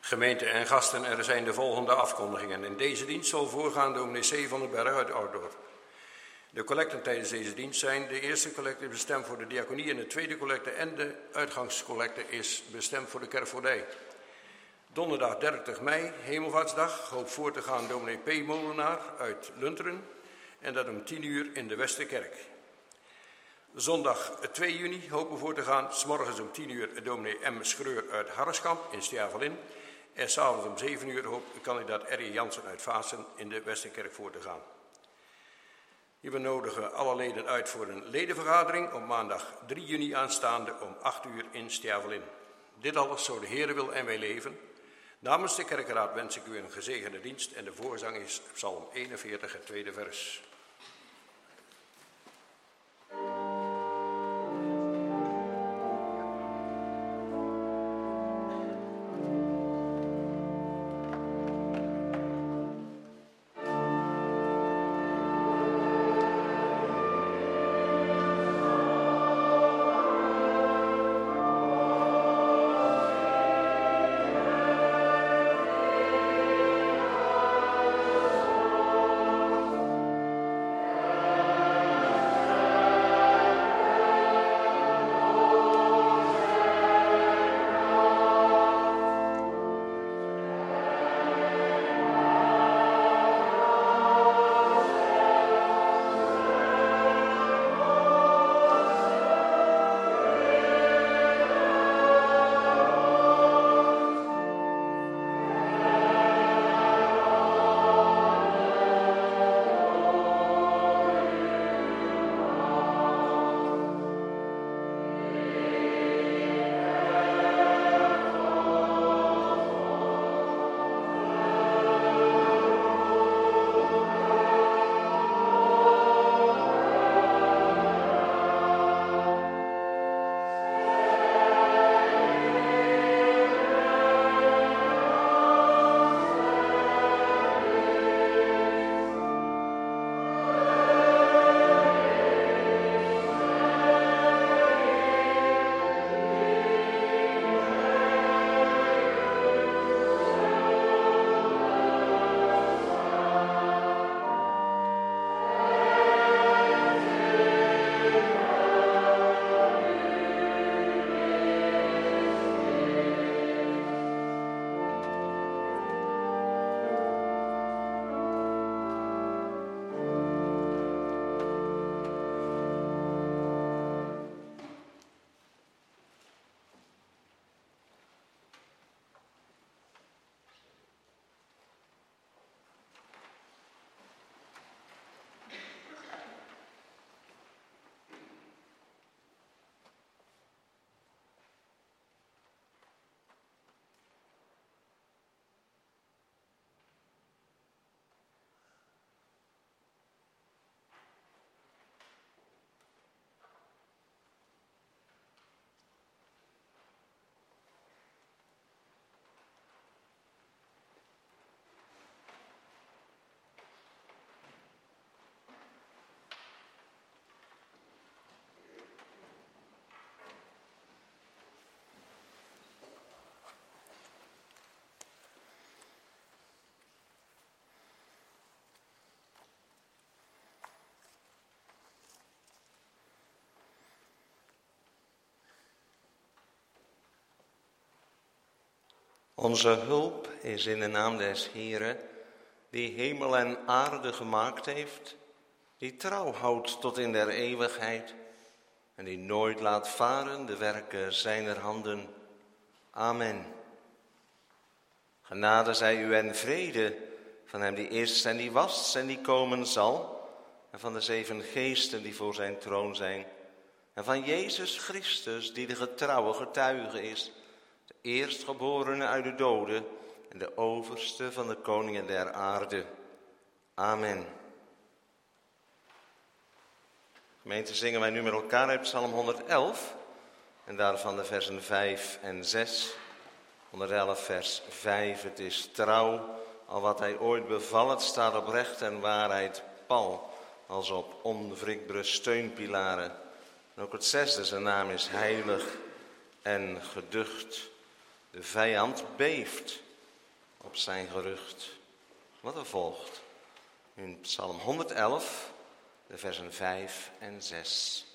Gemeente en gasten, er zijn de volgende afkondigingen. In deze dienst zal voorgaan dominee C. van den Berg uit Oudorp. De collecten tijdens deze dienst zijn: de eerste collecte is bestemd voor de diaconie en de tweede collecte en de uitgangscollecte is bestemd voor de kerkvoordij. Donderdag 30 mei, Hemelvaartsdag, hoopt voor te gaan dominee P. Molenaar uit Lunteren en dat om 10 uur in de Westerkerk. Zondag 2 juni hopen voor te gaan, 's morgens om 10 uur dominee M. Schreur uit Harreskamp in Stjavelin. En s'avonds om 7 uur hoopt kandidaat R.J. Jansen uit Vaassen in de Westerkerk voor te gaan. Hier nodigen alle leden uit voor een ledenvergadering op maandag 3 juni aanstaande om 8 uur in Stjavelin. Dit alles zo de Heere wil en wij leven. Namens de kerkenraad wens ik u een gezegende dienst en de voorzang is Psalm 41, het tweede vers. Onze hulp is in de naam des Heeren, die hemel en aarde gemaakt heeft, die trouw houdt tot in der eeuwigheid en die nooit laat varen de werken zijner handen. Amen. Genade zij u en vrede van hem die is en die was en die komen zal, en van de 7 geesten die voor zijn troon zijn, en van Jezus Christus die de getrouwe getuige is, de eerstgeborene uit de doden en de overste van de koningen der aarde. Amen. Gemeente, zingen wij nu met elkaar uit Psalm 111 en daarvan de versen 5 en 6. 111 vers 5, het is trouw, al wat hij ooit bevallen staat op recht en waarheid pal, als op onwrikbare steunpilaren. En ook het 6e, zijn naam is heilig en geducht. De vijand beeft op zijn gerucht. Wat er volgt in Psalm 111, de versen 5 en 6.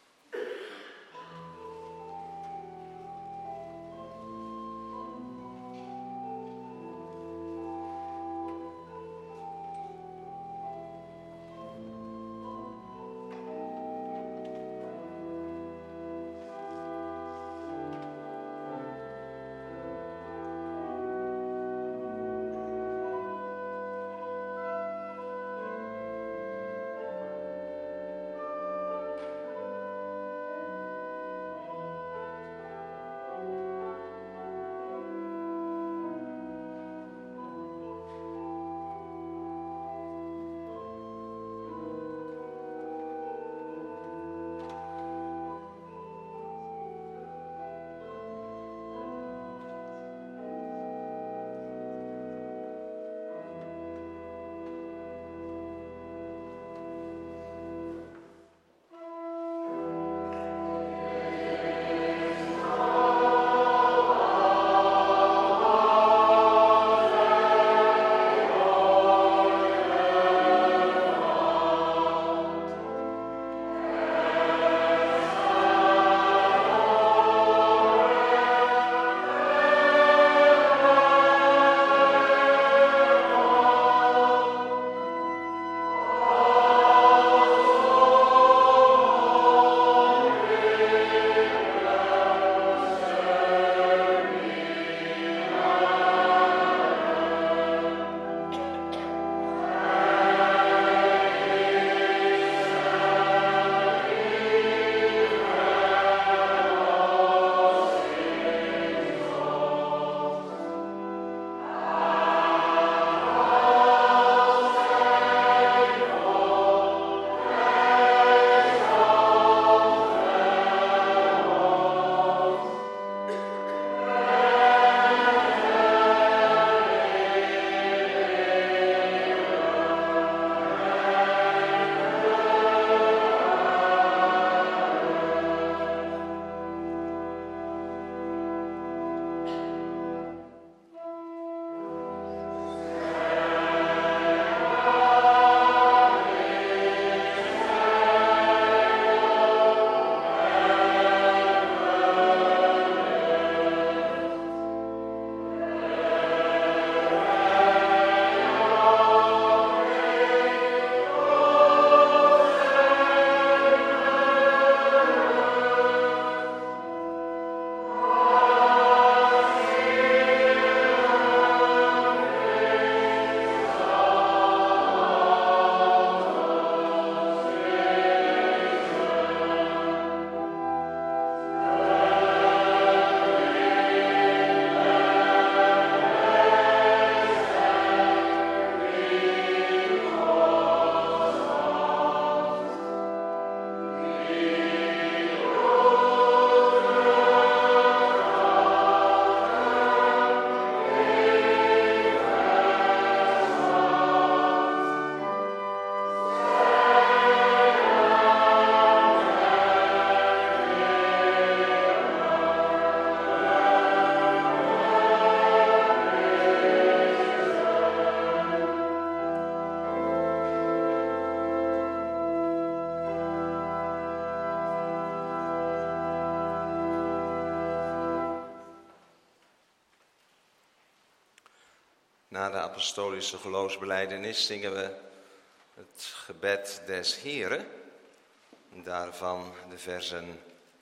Na de apostolische geloofsbelijdenis zingen we het gebed des Heren. Daarvan de versen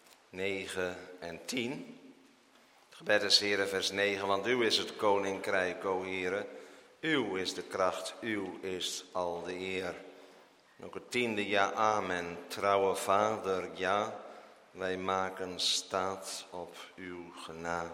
9 en 10. Het gebed des Heren, vers 9. Want uw is het koninkrijk, o Heere. Uw is de kracht, uw is al de eer. Ook het 10e, ja, amen. Trouwe Vader, ja, wij maken staat op uw genade.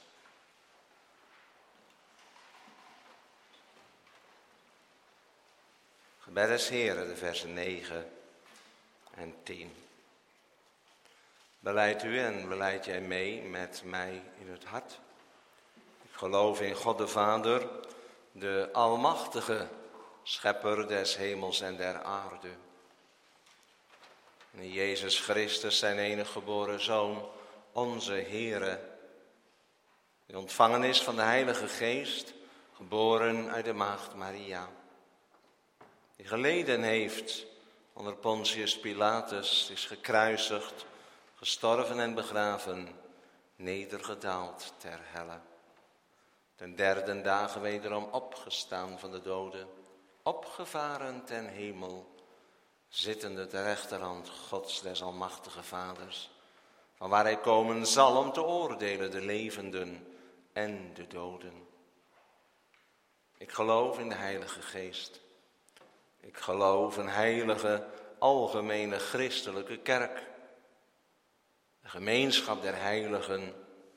Gebed des Heren, de versen 9 en 10. Belijdt u en belijdt jij mee met mij in het hart? Ik geloof in God de Vader, de Almachtige, Schepper des hemels en der aarde. En in Jezus Christus, zijn enige geboren Zoon, onze Heere, die ontvangen is van de Heilige Geest, geboren uit de maagd Maria, die geleden heeft onder Pontius Pilatus, is gekruisigd, gestorven en begraven, nedergedaald ter helle. Ten derde dagen wederom opgestaan van de doden, opgevaren ten hemel, zittende ter rechterhand Gods des almachtige Vaders, van waar hij komen zal om te oordelen de levenden en de doden. Ik geloof in de Heilige Geest. Ik geloof een heilige, algemene christelijke kerk. De gemeenschap der heiligen,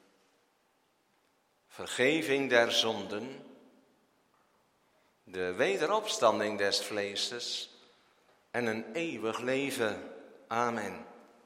vergeving der zonden, de wederopstanding des vleeses en een eeuwig leven. Amen.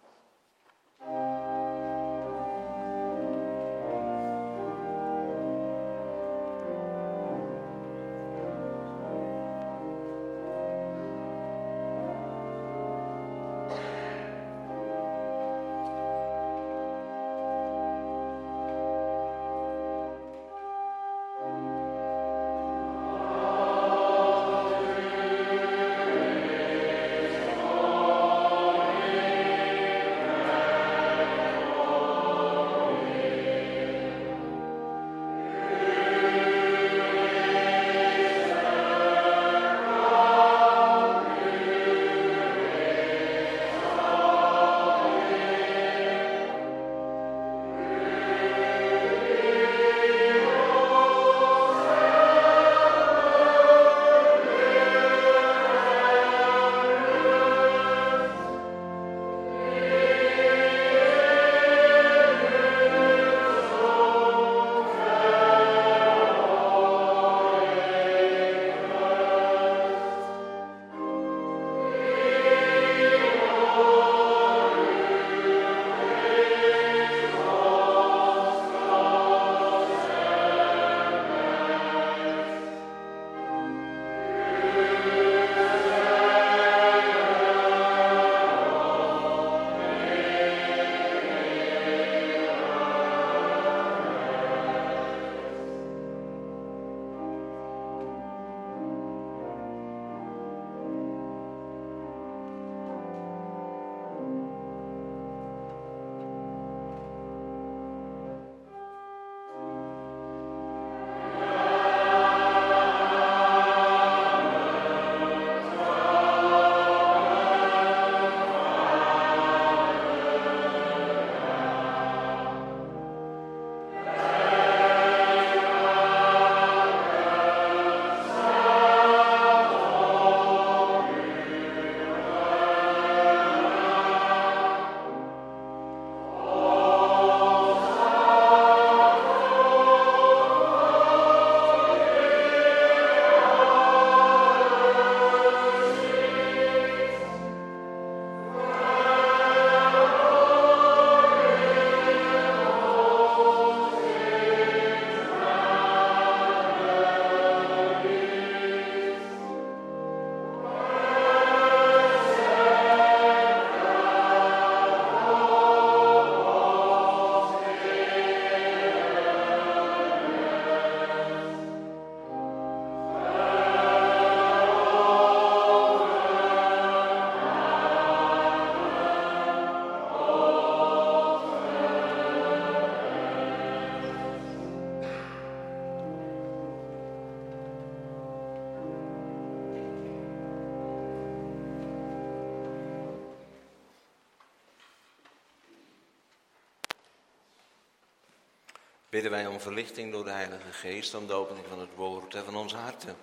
bidden wij om verlichting door de Heilige Geest, om de opening van het woord en van onze harten.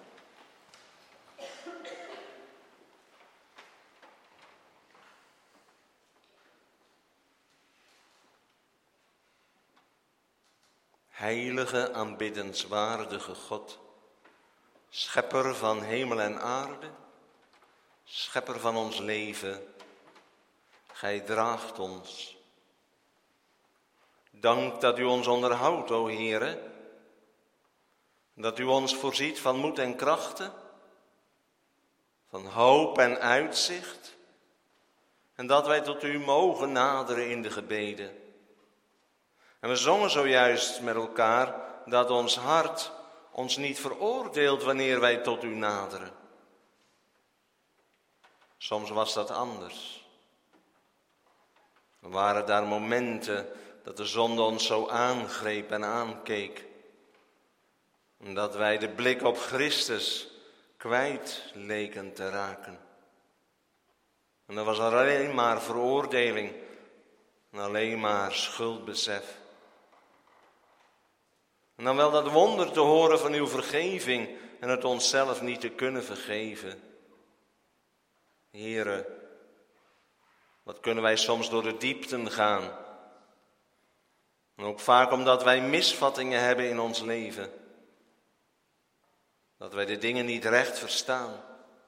Heilige, aanbiddenswaardige God, schepper van hemel en aarde, schepper van ons leven, gij draagt ons. Dank dat u ons onderhoudt, o Heere, dat u ons voorziet van moed en krachten, van hoop en uitzicht, en dat wij tot u mogen naderen in de gebeden. En we zongen zojuist met elkaar dat ons hart ons niet veroordeelt wanneer wij tot u naderen. Soms was dat anders. Er waren daar momenten dat de zonde ons zo aangreep en aankeek. En dat wij de blik op Christus kwijt leken te raken. En er was alleen maar veroordeling en alleen maar schuldbesef. En dan wel dat wonder te horen van uw vergeving en het onszelf niet te kunnen vergeven. Heere, wat kunnen wij soms door de diepten gaan. En ook vaak omdat wij misvattingen hebben in ons leven. Dat wij de dingen niet recht verstaan.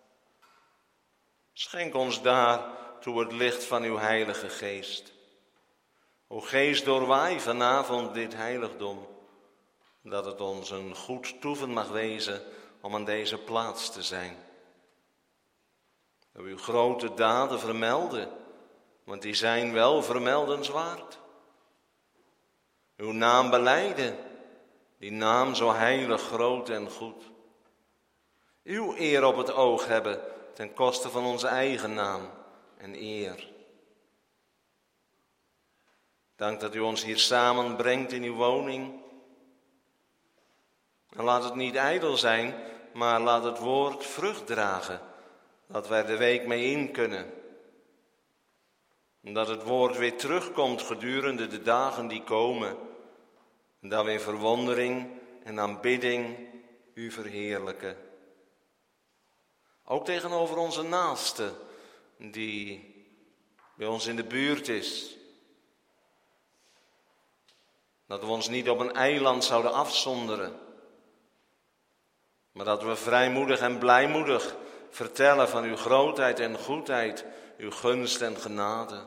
Schenk ons daartoe het licht van uw Heilige Geest. O Geest, doorwaai vanavond dit heiligdom. Dat het ons een goed toeven mag wezen om aan deze plaats te zijn. Dat we uw grote daden vermelden, want die zijn wel vermeldenswaard. Uw naam belijden, die naam zo heilig, groot en goed. Uw eer op het oog hebben ten koste van onze eigen naam en eer. Dank dat u ons hier samenbrengt in uw woning. En laat het niet ijdel zijn, maar laat het woord vrucht dragen, dat wij de week mee in kunnen. En dat het woord weer terugkomt gedurende de dagen die komen. En dat we in verwondering en aanbidding u verheerlijken. Ook tegenover onze naaste, die bij ons in de buurt is. Dat we ons niet op een eiland zouden afzonderen. Maar dat we vrijmoedig en blijmoedig vertellen van uw grootheid en goedheid, uw gunst en genade.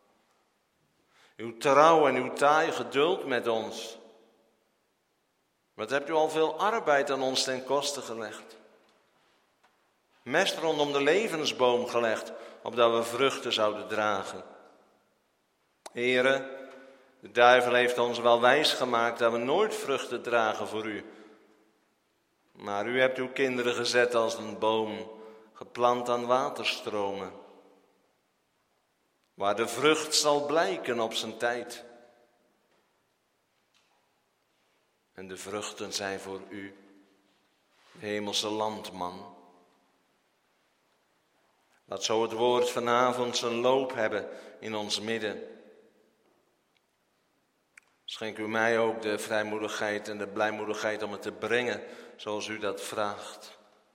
Uw trouw en uw taai geduld met ons. Wat hebt u al veel arbeid aan ons ten koste gelegd. Mest rondom de levensboom gelegd, opdat we vruchten zouden dragen. Heere, de duivel heeft ons wel wijs gemaakt dat we nooit vruchten dragen voor u. Maar u hebt uw kinderen gezet als een boom, geplant aan waterstromen. Waar de vrucht zal blijken op zijn tijd. En de vruchten zijn voor u, de hemelse landman. Laat zo het woord vanavond zijn loop hebben in ons midden. Schenk u mij ook de vrijmoedigheid en de blijmoedigheid om het te brengen zoals u dat vraagt.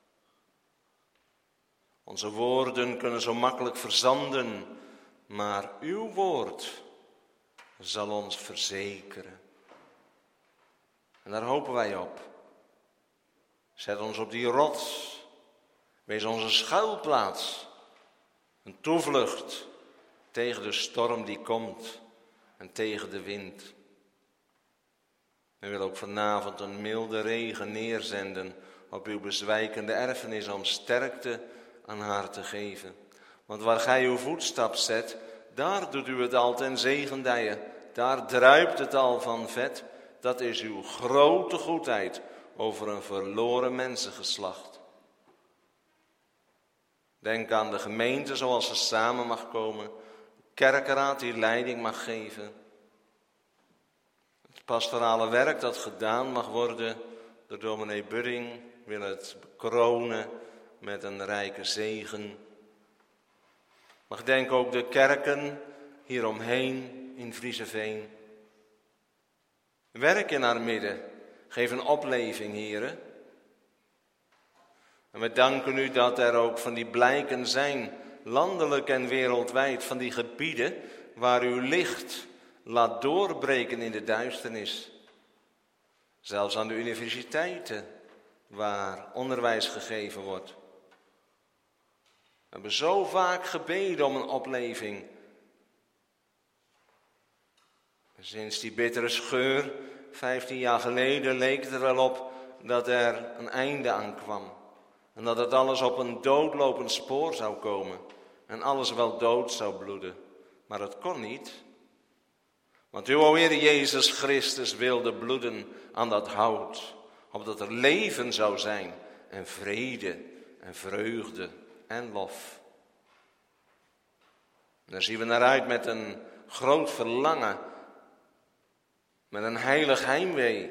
Onze woorden kunnen zo makkelijk verzanden, maar uw woord zal ons verzekeren. En daar hopen wij op. Zet ons op die rots. Wees onze schuilplaats. Een toevlucht tegen de storm die komt en tegen de wind. We willen ook vanavond een milde regen neerzenden op uw bezwijkende erfenis om sterkte aan haar te geven. Want waar gij uw voetstap zet, daar doet u het al ten zegendijen. Daar druipt het al van vet. Dat is uw grote goedheid over een verloren mensengeslacht. Denk aan de gemeente zoals ze samen mag komen. De kerkenraad die leiding mag geven. Het pastorale werk dat gedaan mag worden door dominee Budding wil het bekronen met een rijke zegen. Maar denk ook de kerken hieromheen in Vriezeveen. Werk in haar midden. Geef een opleving, heren. En we danken u dat er ook van die blijken zijn, landelijk en wereldwijd, van die gebieden waar uw licht laat doorbreken in de duisternis. Zelfs aan de universiteiten waar onderwijs gegeven wordt. We hebben zo vaak gebeden om een opleving. Sinds die bittere scheur, 15 jaar geleden, leek het er wel op dat er een einde aan kwam. En dat het alles op een doodlopend spoor zou komen. En alles wel dood zou bloeden. Maar het kon niet. Want u, o Heer Jezus Christus, wilde bloeden aan dat hout. opdat er leven zou zijn en vrede en vreugde en lof. Daar zien we naar uit met een groot verlangen, met een heilig heimwee.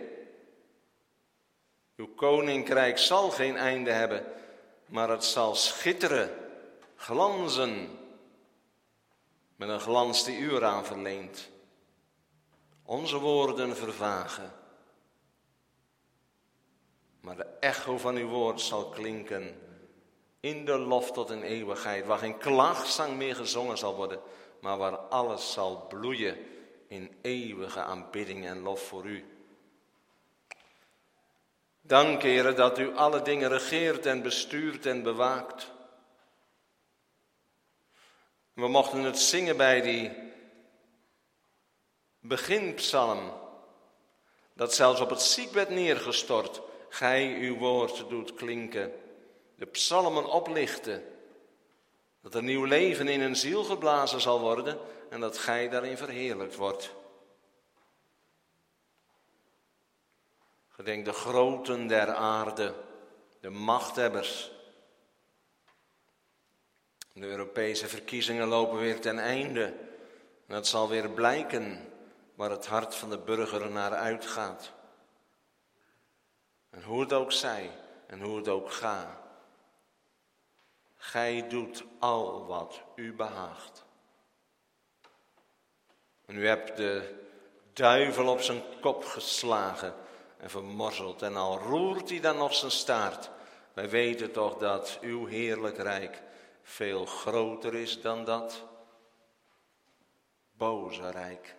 Uw koninkrijk zal geen einde hebben, maar het zal schitteren, glanzen, met een glans die u eraan verleent. Onze woorden vervagen, maar de echo van uw woord zal klinken in de lof tot een eeuwigheid, waar geen klaagzang meer gezongen zal worden, maar waar alles zal bloeien in eeuwige aanbidding en lof voor u. Dank, Heere, dat u alle dingen regeert en bestuurt en bewaakt. We mochten het zingen bij die beginpsalm, dat zelfs op het ziekbed neergestort, gij uw woord doet klinken. De psalmen oplichten, dat er nieuw leven in een ziel geblazen zal worden en dat gij daarin verheerlijkt wordt. Gedenk de groten der aarde, de machthebbers. De Europese verkiezingen lopen weer ten einde en het zal weer blijken waar het hart van de burger naar uitgaat. En hoe het ook zij en hoe het ook gaat. Gij doet al wat u behaagt. En u hebt de duivel op zijn kop geslagen en vermorzeld. En al roert hij dan nog zijn staart. Wij weten toch dat uw heerlijk rijk veel groter is dan dat boze rijk.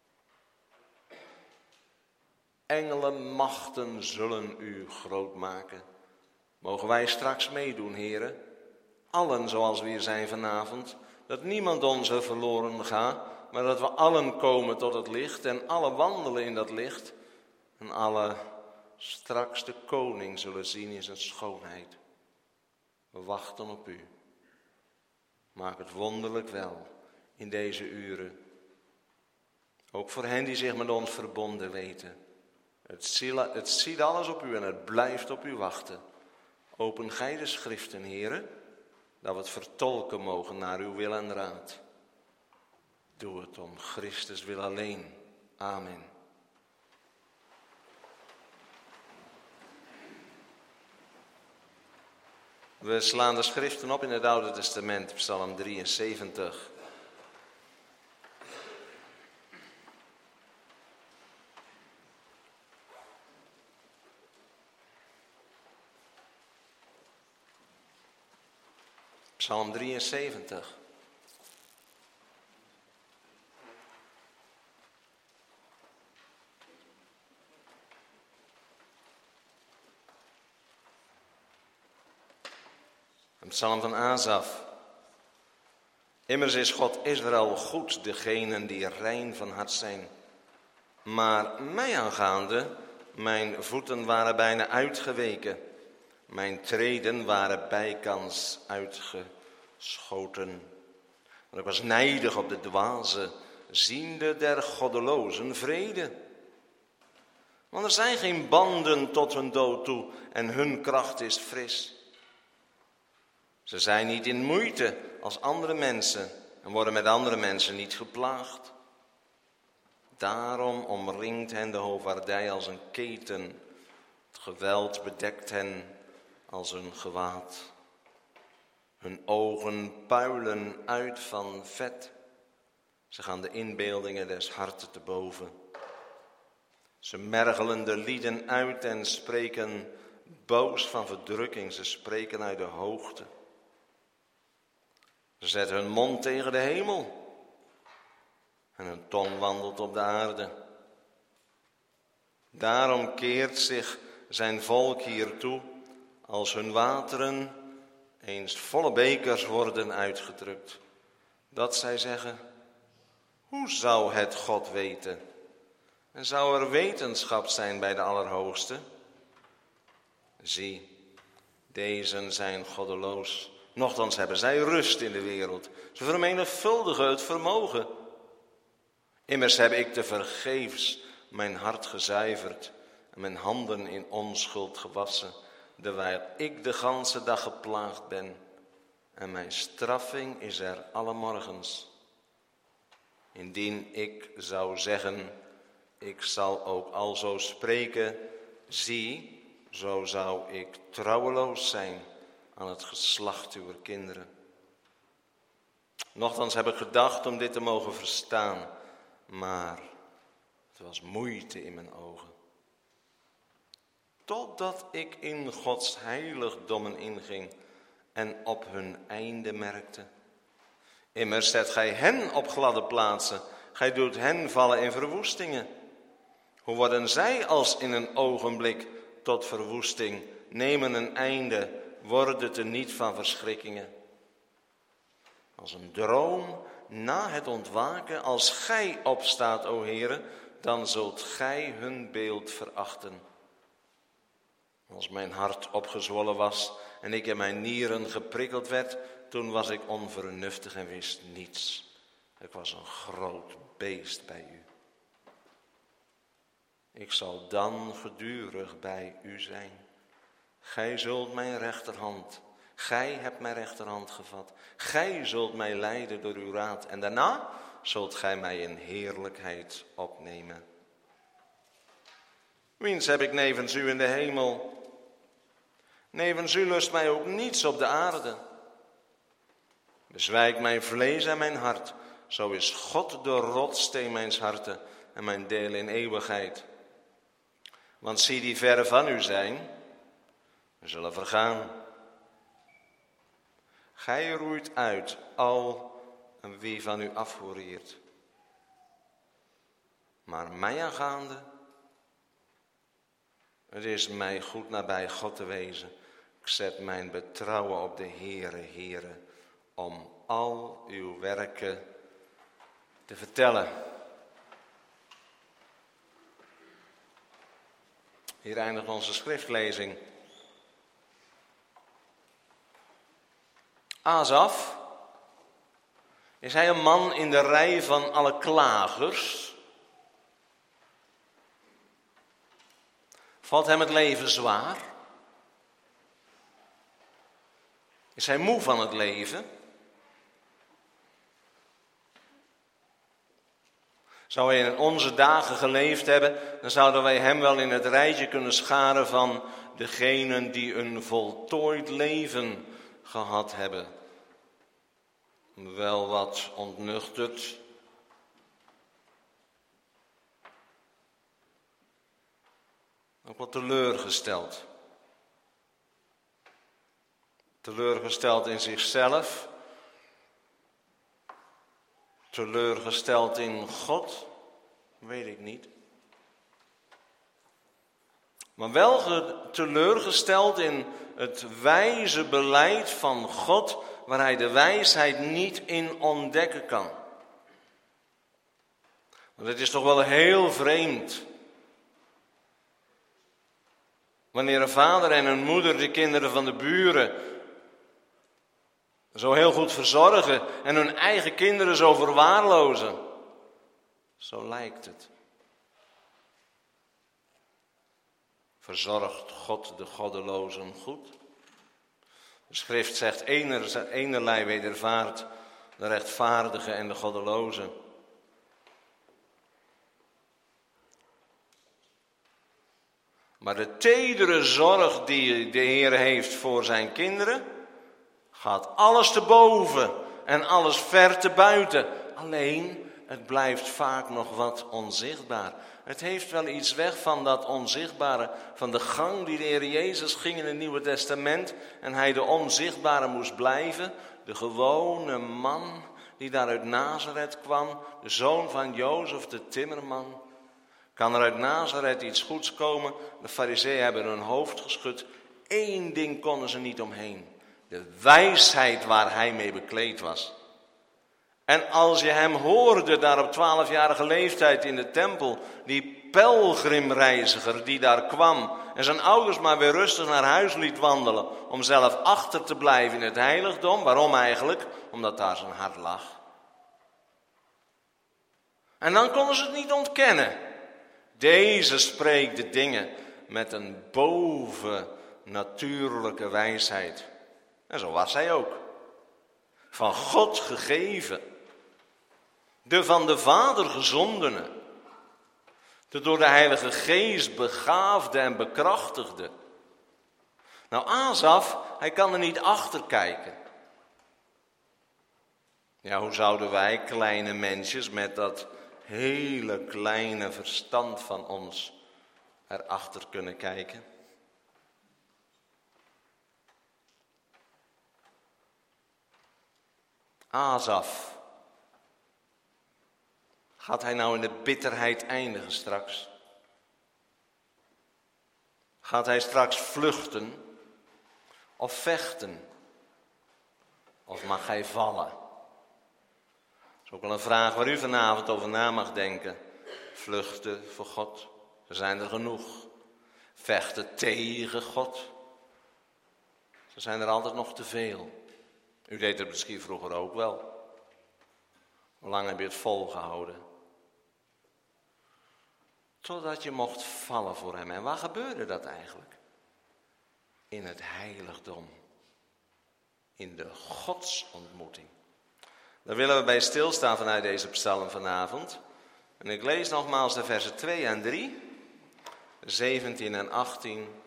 Engelenmachten zullen u groot maken. Mogen wij straks meedoen, heren? Allen zoals we hier zijn vanavond, dat niemand ons er verloren gaat, maar dat we allen komen tot het licht en alle wandelen in dat licht en alle straks de koning zullen zien in zijn schoonheid. We wachten op u. Maak het wonderlijk wel in deze uren. Ook voor hen die zich met ons verbonden weten. Het ziet alles op u en het blijft op u wachten. Open gij de schriften, heren, dat we het vertolken mogen naar uw wil en raad. Doe het om Christus wil alleen. Amen. We slaan de schriften op in het Oude Testament, Psalm 73. Psalm 73. Een psalm van Asaf. Immers is God Israël goed, degenen die rein van hart zijn. Maar mij aangaande, mijn voeten waren bijna uitgeweken. Mijn treden waren bijkans uitgeschoten. Want ik was nijdig op de dwaze, ziende der goddelozen vrede. Want er zijn geen banden tot hun dood toe en hun kracht is fris. Ze zijn niet in moeite als andere mensen en worden met andere mensen niet geplaagd. Daarom omringt hen de hoofdvaardij als een keten. Het geweld bedekt hen als een gewaad. Hun ogen puilen uit van vet. Ze gaan de inbeeldingen des harten te boven. Ze mergelen de lieden uit en spreken boos van verdrukking. Ze spreken uit de hoogte. Ze zetten hun mond tegen de hemel. En hun tong wandelt op de aarde. Daarom keert zich zijn volk hiertoe, als hun wateren eens volle bekers worden uitgedrukt. Dat zij zeggen, hoe zou het God weten? En zou er wetenschap zijn bij de Allerhoogste? Zie, dezen zijn goddeloos. Nochtans hebben zij rust in de wereld. Ze vermenigvuldigen het vermogen. Immers heb ik te vergeefs mijn hart gezuiverd en mijn handen in onschuld gewassen, terwijl ik de ganse dag geplaagd ben. En mijn straffing is er alle morgens. Indien ik zou zeggen, ik zal ook alzo spreken, zie, zo zou ik trouweloos zijn aan het geslacht uwer kinderen. Nochtans heb ik gedacht om dit te mogen verstaan, maar het was moeite in mijn ogen. Totdat ik in Gods heiligdommen inging en op hun einde merkte. Immers zet gij hen op gladde plaatsen, gij doet hen vallen in verwoestingen. Hoe worden zij als in een ogenblik tot verwoesting, nemen een einde, worden het er niet van verschrikkingen. Als een droom na het ontwaken, als gij opstaat, o Heere, dan zult gij hun beeld verachten. Als mijn hart opgezwollen was en ik in mijn nieren geprikkeld werd, toen was ik onvernuftig en wist niets. Ik was een groot beest bij u. Ik zal dan gedurig bij u zijn. Gij zult mijn rechterhand, gij hebt mijn rechterhand gevat. Gij zult mij leiden door uw raad en daarna zult gij mij in heerlijkheid opnemen. Wiens heb ik nevens u in de hemel? Nevens u lust mij ook niets op de aarde. Bezwijk mijn vlees en mijn hart, zo is God de rotssteen mijns harten en mijn deel in eeuwigheid. Want zie die verre van u zijn, we zullen vergaan. Gij roeit uit al en wie van u afhoereert. Maar mij aangaande, het is mij goed nabij God te wezen. Ik zet mijn betrouwen op de Heere, om al uw werken te vertellen. Hier eindigt onze schriftlezing. Asaf, is hij een man in de rij van alle klagers? Valt hem het leven zwaar? Is hij moe van het leven? Zou hij in onze dagen geleefd hebben, dan zouden wij hem wel in het rijtje kunnen scharen van degenen die een voltooid leven gehad hebben. Wel wat ontnuchterd. Ook wat teleurgesteld. Teleurgesteld in zichzelf. Teleurgesteld in God. Weet ik niet. Maar wel teleurgesteld in het wijze beleid van God, waar hij de wijsheid niet in ontdekken kan. Want het is toch wel heel vreemd wanneer een vader en een moeder de kinderen van de buren zo heel goed verzorgen en hun eigen kinderen zo verwaarlozen. Zo lijkt het. Verzorgt God de goddelozen goed? De schrift zegt, enerlei wedervaart de rechtvaardige en de goddeloze. Maar de tedere zorg die de Heer heeft voor zijn kinderen, gaat alles te boven en alles ver te buiten. Alleen, het blijft vaak nog wat onzichtbaar. Het heeft wel iets weg van dat onzichtbare, van de gang die de Heer Jezus ging in het Nieuwe Testament en hij de onzichtbare moest blijven. De gewone man die daar uit Nazareth kwam, de zoon van Jozef de timmerman. Kan er uit Nazareth iets goeds komen? De farizeeën hebben hun hoofd geschud. Eén ding konden ze niet omheen. De wijsheid waar hij mee bekleed was. En als je hem hoorde daar op 12-jarige leeftijd in de tempel, die pelgrimreiziger die daar kwam en zijn ouders maar weer rustig naar huis liet wandelen om zelf achter te blijven in het heiligdom. Waarom eigenlijk? Omdat daar zijn hart lag. En dan konden ze het niet ontkennen. Deze spreekt de dingen met een bovennatuurlijke wijsheid. En zo was hij ook. Van God gegeven. De van de Vader gezondene. De door de Heilige Geest begaafde en bekrachtigde. Nou, Asaf, hij kan er niet achter kijken. Ja, hoe zouden wij, kleine mensjes, met dat hele kleine verstand van ons erachter kunnen kijken? Asaf. Gaat hij nou in de bitterheid eindigen straks? Gaat hij straks vluchten of vechten? Of mag hij vallen? Dat is ook wel een vraag waar u vanavond over na mag denken. Vluchten voor God, er zijn er genoeg. Vechten tegen God, er zijn er altijd nog te veel. U deed het misschien vroeger ook wel. Hoe lang heb je het volgehouden? Totdat je mocht vallen voor hem. En waar gebeurde dat eigenlijk? In het heiligdom. In de godsontmoeting. Daar willen we bij stilstaan vanuit deze psalm vanavond. En ik lees nogmaals de versen 2 en 3. 17 en 18.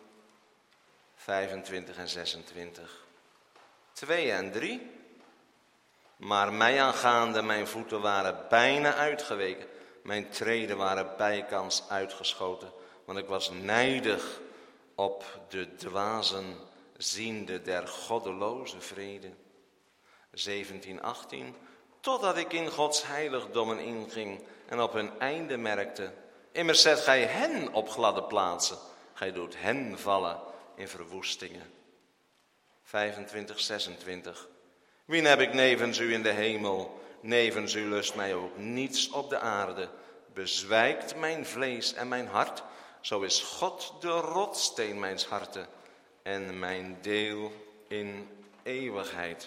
25 en 26. 2 en 3. Maar mij aangaande, mijn voeten waren bijna uitgeweken. Mijn treden waren bijkans uitgeschoten. Want ik was nijdig op de dwazen ziende der goddeloze vrede. 17, 18. Totdat ik in Gods heiligdommen inging en op hun einde merkte. Immers zet gij hen op gladde plaatsen. Gij doet hen vallen in verwoestingen. 25, 26. Wien heb ik nevens u in de hemel? Nevens u lust mij ook niets op de aarde. Bezwijkt mijn vlees en mijn hart. Zo is God de rotssteen mijns harten en mijn deel in eeuwigheid.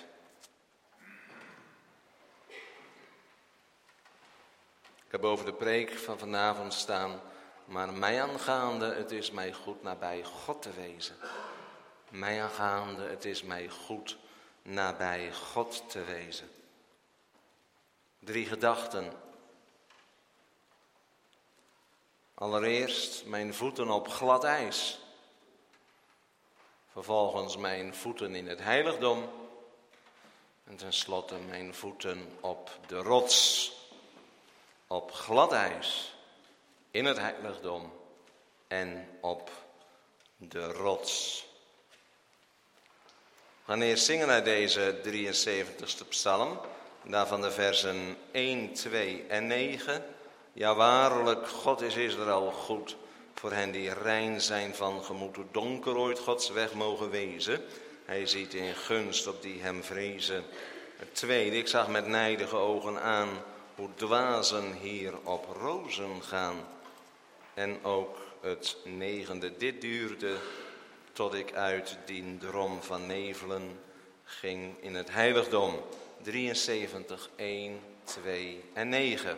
Ik heb over de preek van vanavond staan. Maar mij aangaande, het is mij goed nabij God te wezen. Mij aangaande, het is mij goed nabij God te wezen. 3 gedachten. Allereerst mijn voeten op glad ijs. Vervolgens mijn voeten in het heiligdom. En tenslotte mijn voeten op de rots. Op glad ijs. In het heiligdom. En op de rots. We gaan eerst zingen uit deze 73ste psalm. Daarvan de versen 1, 2 en 9. Ja, waarlijk, God is Israël goed. Voor hen die rein zijn van gemoed, hoe donker ooit Gods weg mogen wezen. Hij ziet in gunst op die hem vrezen. Het tweede, ik zag met nijdige ogen aan hoe dwazen hier op rozen gaan. En ook het 9e, dit duurde tot ik uit die drom van nevelen ging in het heiligdom. 73, 1, 2 en 9.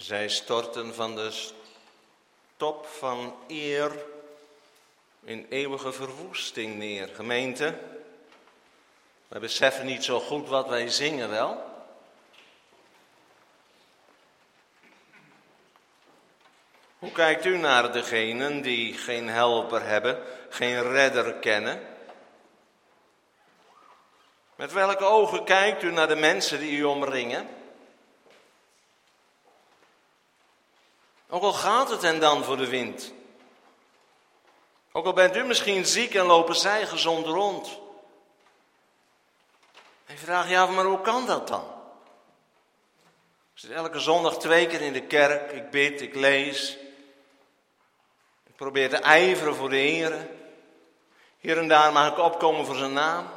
Zij storten van de top van eer in eeuwige verwoesting neer. Gemeente, wij beseffen niet zo goed wat wij zingen wel. Hoe kijkt u naar degenen die geen helper hebben, geen redder kennen? Met welke ogen kijkt u naar de mensen die u omringen? Ook al gaat het hen dan voor de wind. Ook al bent u misschien ziek en lopen zij gezond rond. En je vraagt, ja, maar hoe kan dat dan? Ik zit elke zondag 2 keer in de kerk, ik bid, ik lees. Ik probeer te ijveren voor de Heer. Hier en daar mag ik opkomen voor zijn naam.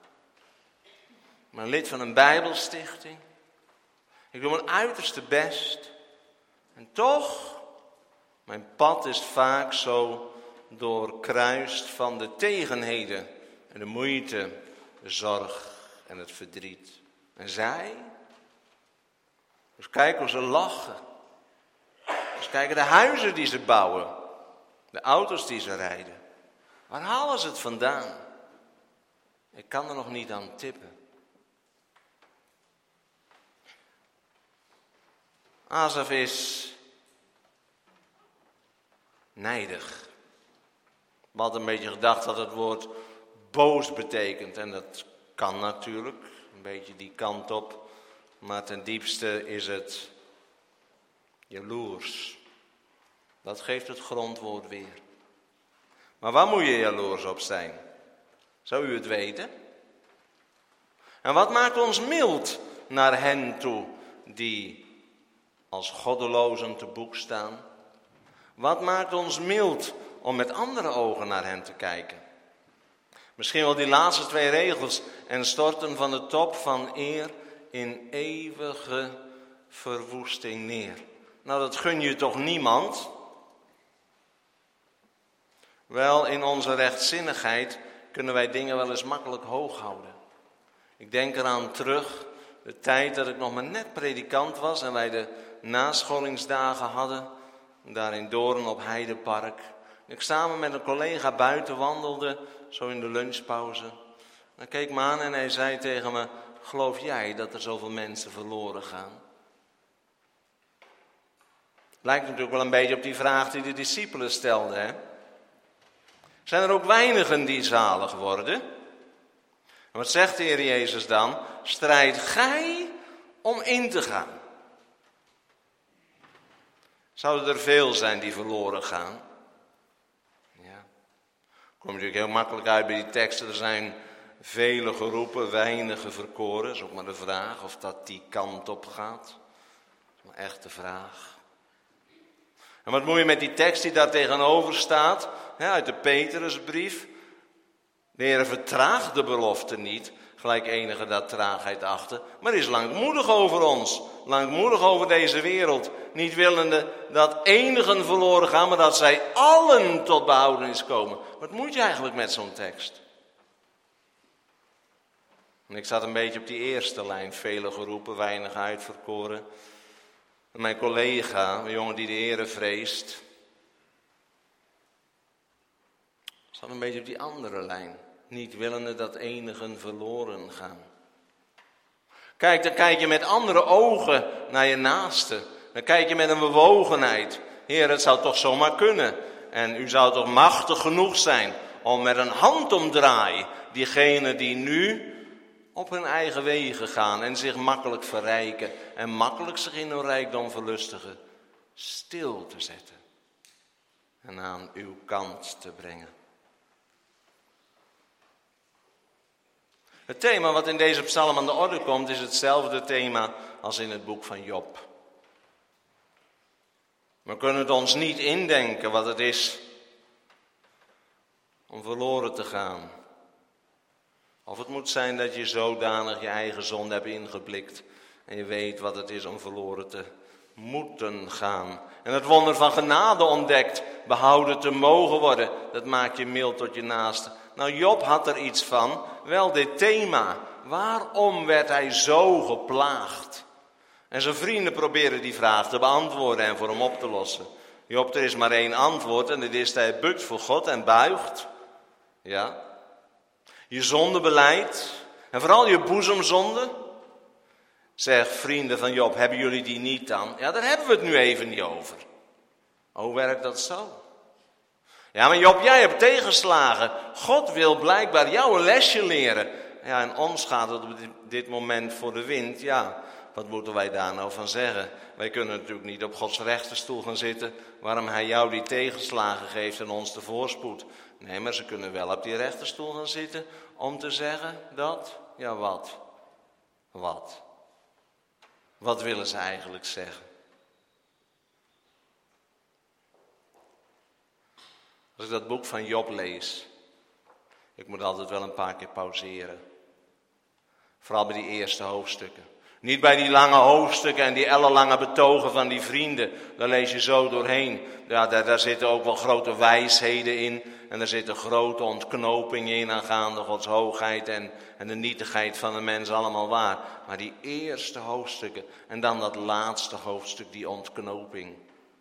Ik ben lid van een Bijbelstichting. Ik doe mijn uiterste best. En toch, mijn pad is vaak zo doorkruist van de tegenheden en de moeite, de zorg en het verdriet. En zij? Dus kijk hoe ze lachen. Dus kijken de huizen die ze bouwen. De auto's die ze rijden. Waar halen ze het vandaan? Ik kan er nog niet aan tippen. Asaf is nijdig. We hadden een beetje gedacht dat het woord boos betekent. En dat kan natuurlijk, een beetje die kant op. Maar ten diepste is het jaloers. Dat geeft het grondwoord weer. Maar waar moet je jaloers op zijn? Zou u het weten? En wat maakt ons mild naar hen toe die als goddelozen te boek staan? Wat maakt ons mild om met andere ogen naar hen te kijken? Misschien wel die laatste 2 regels. En storten van de top van eer in eeuwige verwoesting neer. Nou, dat gun je toch niemand? Wel, in onze rechtzinnigheid kunnen wij dingen wel eens makkelijk hoog houden. Ik denk eraan terug, de tijd dat ik nog maar net predikant was en wij de nascholingsdagen hadden, daar in Doorn op Heidepark. Ik samen met een collega buiten wandelde, zo in de lunchpauze. Hij keek me aan en hij zei tegen me, geloof jij dat er zoveel mensen verloren gaan? Lijkt natuurlijk wel een beetje op die vraag die de discipelen stelden, hè? Zijn er ook weinigen die zalig worden? En wat zegt de Heer Jezus dan? Strijd gij om in te gaan. Zouden er veel zijn die verloren gaan? Ja. Kom je natuurlijk heel makkelijk uit bij die teksten. Er zijn vele geroepen, weinigen verkoren. Dat is ook maar de vraag of dat die kant op gaat. Dat is maar echt de vraag. En wat moet je met die tekst die daar tegenover staat, uit de Petrusbrief? De Heer vertraagt de belofte niet, gelijk enige dat traagheid achter, maar is langmoedig over ons, langmoedig over deze wereld, niet willende dat enigen verloren gaan, maar dat zij allen tot behoudenis komen. Wat moet je eigenlijk met zo'n tekst? En ik zat een beetje op die eerste lijn, vele geroepen, weinig uitverkoren. En mijn collega, een jongen die de Heere vreest, zat een beetje op die andere lijn. Niet willende dat enigen verloren gaan. Kijk, dan kijk je met andere ogen naar je naaste. Dan kijk je met een bewogenheid. Heer, het zou toch zomaar kunnen. En u zou toch machtig genoeg zijn om met een handomdraai diegenen die nu op hun eigen wegen gaan en zich makkelijk verrijken en makkelijk zich in hun rijkdom verlustigen, stil te zetten en aan uw kant te brengen. Het thema wat in deze psalm aan de orde komt is hetzelfde thema als in het boek van Job. We kunnen het ons niet indenken wat het is om verloren te gaan. Of het moet zijn dat je zodanig je eigen zonde hebt ingeblikt en je weet wat het is om verloren te moeten gaan. En het wonder van genade ontdekt, behouden te mogen worden, dat maakt je mild tot je naaste. Nou, Job had er iets van, wel dit thema. Waarom werd hij zo geplaagd? En zijn vrienden proberen die vraag te beantwoorden en voor hem op te lossen. Job, er is maar één antwoord en dat is dat hij bukt voor God en buigt. Ja. Je zondebeleid en vooral je boezemzonde. Zeg, vrienden van Job, hebben jullie die niet dan? Ja, daar hebben we het nu even niet over. Hoe werkt dat zo? Ja, maar Job, jij hebt tegenslagen. God wil blijkbaar jou een lesje leren. Ja, en ons gaat het op dit moment voor de wind. Ja, wat moeten wij daar nou van zeggen? Wij kunnen natuurlijk niet op Gods rechterstoel gaan zitten, waarom hij jou die tegenslagen geeft en ons de voorspoed. Nee, maar ze kunnen wel op die rechterstoel gaan zitten om te zeggen dat, ja wat? Wat? Wat willen ze eigenlijk zeggen? Als ik dat boek van Job lees, ik moet altijd wel een paar keer pauzeren. Vooral bij die eerste hoofdstukken. Niet bij die lange hoofdstukken en die ellenlange betogen van die vrienden. Daar lees je zo doorheen. Ja, daar zitten ook wel grote wijsheden in. En daar zitten grote ontknopingen in aangaande Gods hoogheid en de nietigheid van de mens, allemaal waar. Maar die eerste hoofdstukken en dan dat laatste hoofdstuk, die ontknoping.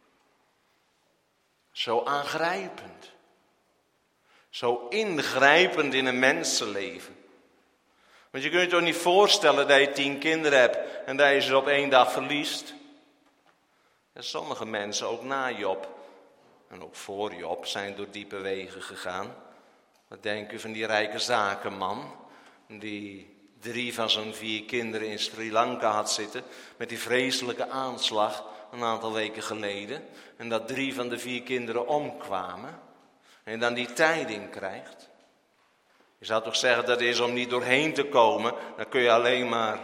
Zo aangrijpend. Zo ingrijpend in een mensenleven. Want je kunt je toch niet voorstellen dat je 10 kinderen hebt en dat je ze op 1 dag verliest. En sommige mensen, ook na Job en ook voor Job, zijn door diepe wegen gegaan. Wat denkt u van die rijke zakenman die 3 van zijn 4 kinderen in Sri Lanka had zitten met die vreselijke aanslag een aantal weken geleden. En dat 3 van de 4 kinderen omkwamen en je dan die tijding krijgt. Je zou toch zeggen dat is om niet doorheen te komen, dan kun je alleen maar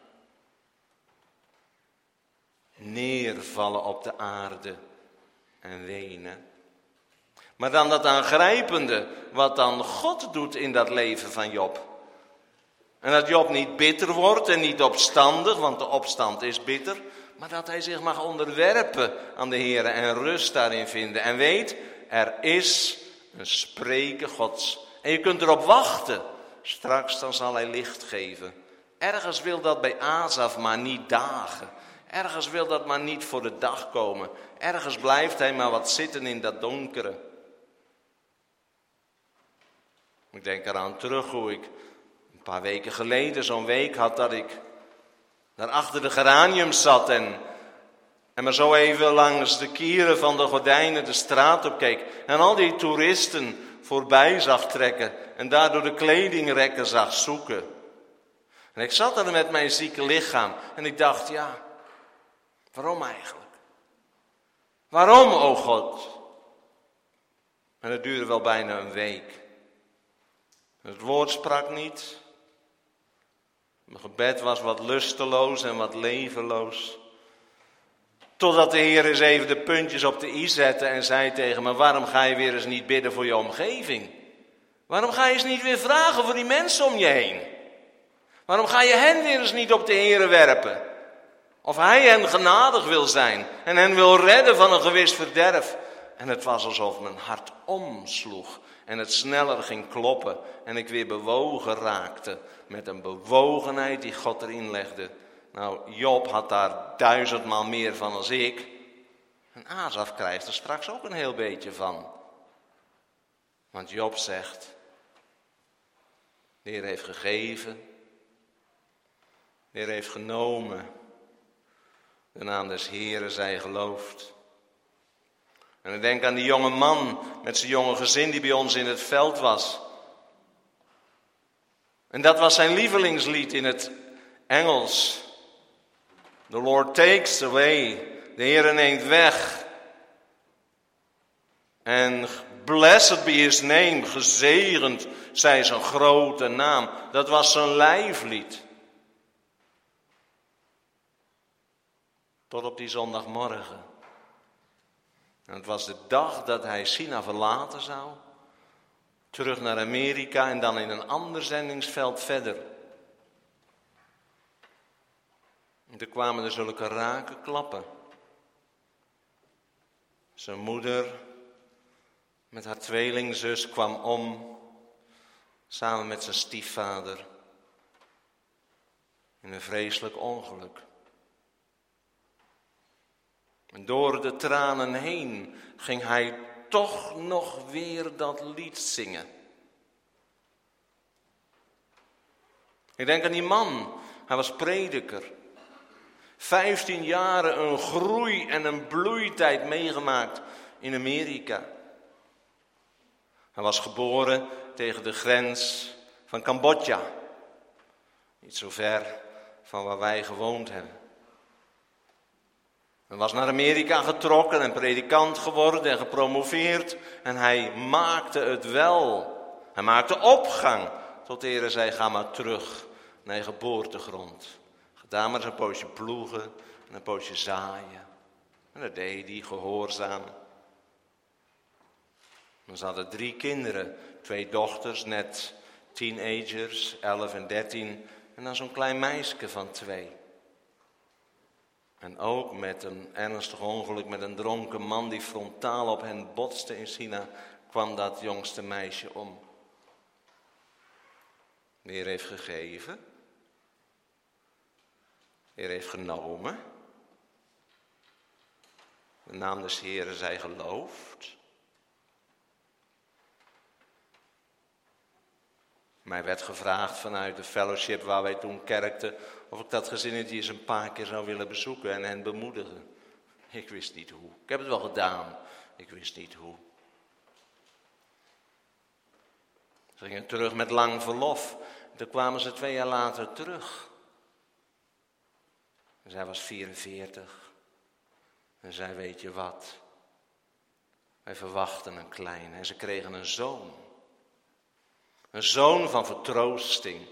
neervallen op de aarde en wenen. Maar dan dat aangrijpende, wat dan God doet in dat leven van Job. En dat Job niet bitter wordt en niet opstandig, want de opstand is bitter. Maar dat hij zich mag onderwerpen aan de Heer en rust daarin vinden. En weet, er is een spreken Gods. En je kunt erop wachten. Straks dan zal hij licht geven. Ergens wil dat bij Asaf maar niet dagen. Ergens wil dat maar niet voor de dag komen. Ergens blijft hij maar wat zitten in dat donkere. Ik denk eraan terug hoe ik een paar weken geleden zo'n week had dat ik daar achter de geraniums zat en maar zo even langs de kieren van de gordijnen de straat op keek. En al die toeristen voorbij zag trekken en daardoor de kledingrekken zag zoeken. En ik zat er met mijn zieke lichaam en ik dacht, ja, waarom eigenlijk? Waarom, o God? En het duurde wel bijna een week. Het woord sprak niet. Mijn gebed was wat lusteloos en wat levenloos. Totdat de Heer eens even de puntjes op de i zette en zei tegen me, waarom ga je weer eens niet bidden voor je omgeving? Waarom ga je eens niet weer vragen voor die mensen om je heen? Waarom ga je hen weer eens niet op de Heer werpen? Of hij hen genadig wil zijn en hen wil redden van een gewis verderf. En het was alsof mijn hart omsloeg en het sneller ging kloppen en ik weer bewogen raakte met een bewogenheid die God erin legde. Nou, Job had daar 1000-maal meer van als ik. En Asaf krijgt er straks ook een heel beetje van. Want Job zegt, de Heer heeft gegeven, de Heer heeft genomen, de naam des Heeren zij geloofd. En ik denk aan die jonge man met zijn jonge gezin die bij ons in het veld was. En dat was zijn lievelingslied in het Engels. The Lord takes away. De Heer neemt weg. En blessed be his name. Gezegend zij zijn grote naam. Dat was zijn lijflied. Tot op die zondagmorgen. En het was de dag dat hij China verlaten zou. Terug naar Amerika en dan in een ander zendingsveld verder. En toen kwamen er zulke rake klappen. Zijn moeder met haar tweelingzus kwam om. Samen met zijn stiefvader. In een vreselijk ongeluk. En door de tranen heen ging hij toch nog weer dat lied zingen. Ik denk aan die man, hij was prediker. 15 jaren een groei en een bloeitijd meegemaakt in Amerika. Hij was geboren tegen de grens van Cambodja. Niet zo ver van waar wij gewoond hebben. Hij was naar Amerika getrokken en predikant geworden en gepromoveerd. En hij maakte het wel. Hij maakte opgang. Tot de Heer zei, ga maar terug naar je geboortegrond. Ga daar maar eens een poosje ploegen en een poosje zaaien. En dat deed hij gehoorzaam. Dan zaten 3 kinderen, 2 dochters, net teenagers, 11 en 13. En dan zo'n klein meisje van 2. En ook met een ernstig ongeluk met een dronken man die frontaal op hen botste in China, kwam dat jongste meisje om. De Heer heeft gegeven. De Heer heeft genomen. De naam des Heeren zij geloofd. Mij werd gevraagd vanuit de fellowship waar wij toen kerkten, of ik dat gezinnetje eens een paar keer zou willen bezoeken en hen bemoedigen. Ik wist niet hoe. Ik heb het wel gedaan. Ik wist niet hoe. Ze gingen terug met lang verlof. Toen kwamen ze 2 jaar later terug. En zij was 44. En zij, weet je wat? Wij verwachten een kleine en ze kregen een zoon. Een zoon van vertroosting.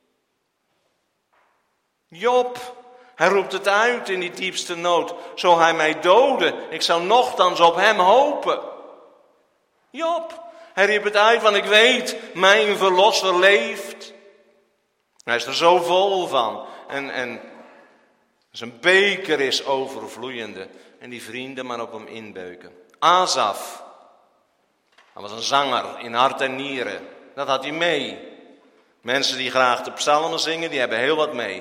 Job, hij roept het uit in die diepste nood. Zo hij mij doodde, ik zou nochtans op hem hopen. Job, hij riep het uit, want ik weet, mijn verlosser leeft. Hij is er zo vol van. En zijn beker is overvloeiende. En die vrienden maar op hem inbeuken. Asaf, hij was een zanger in hart en nieren. Dat had hij mee. Mensen die graag de psalmen zingen, die hebben heel wat mee.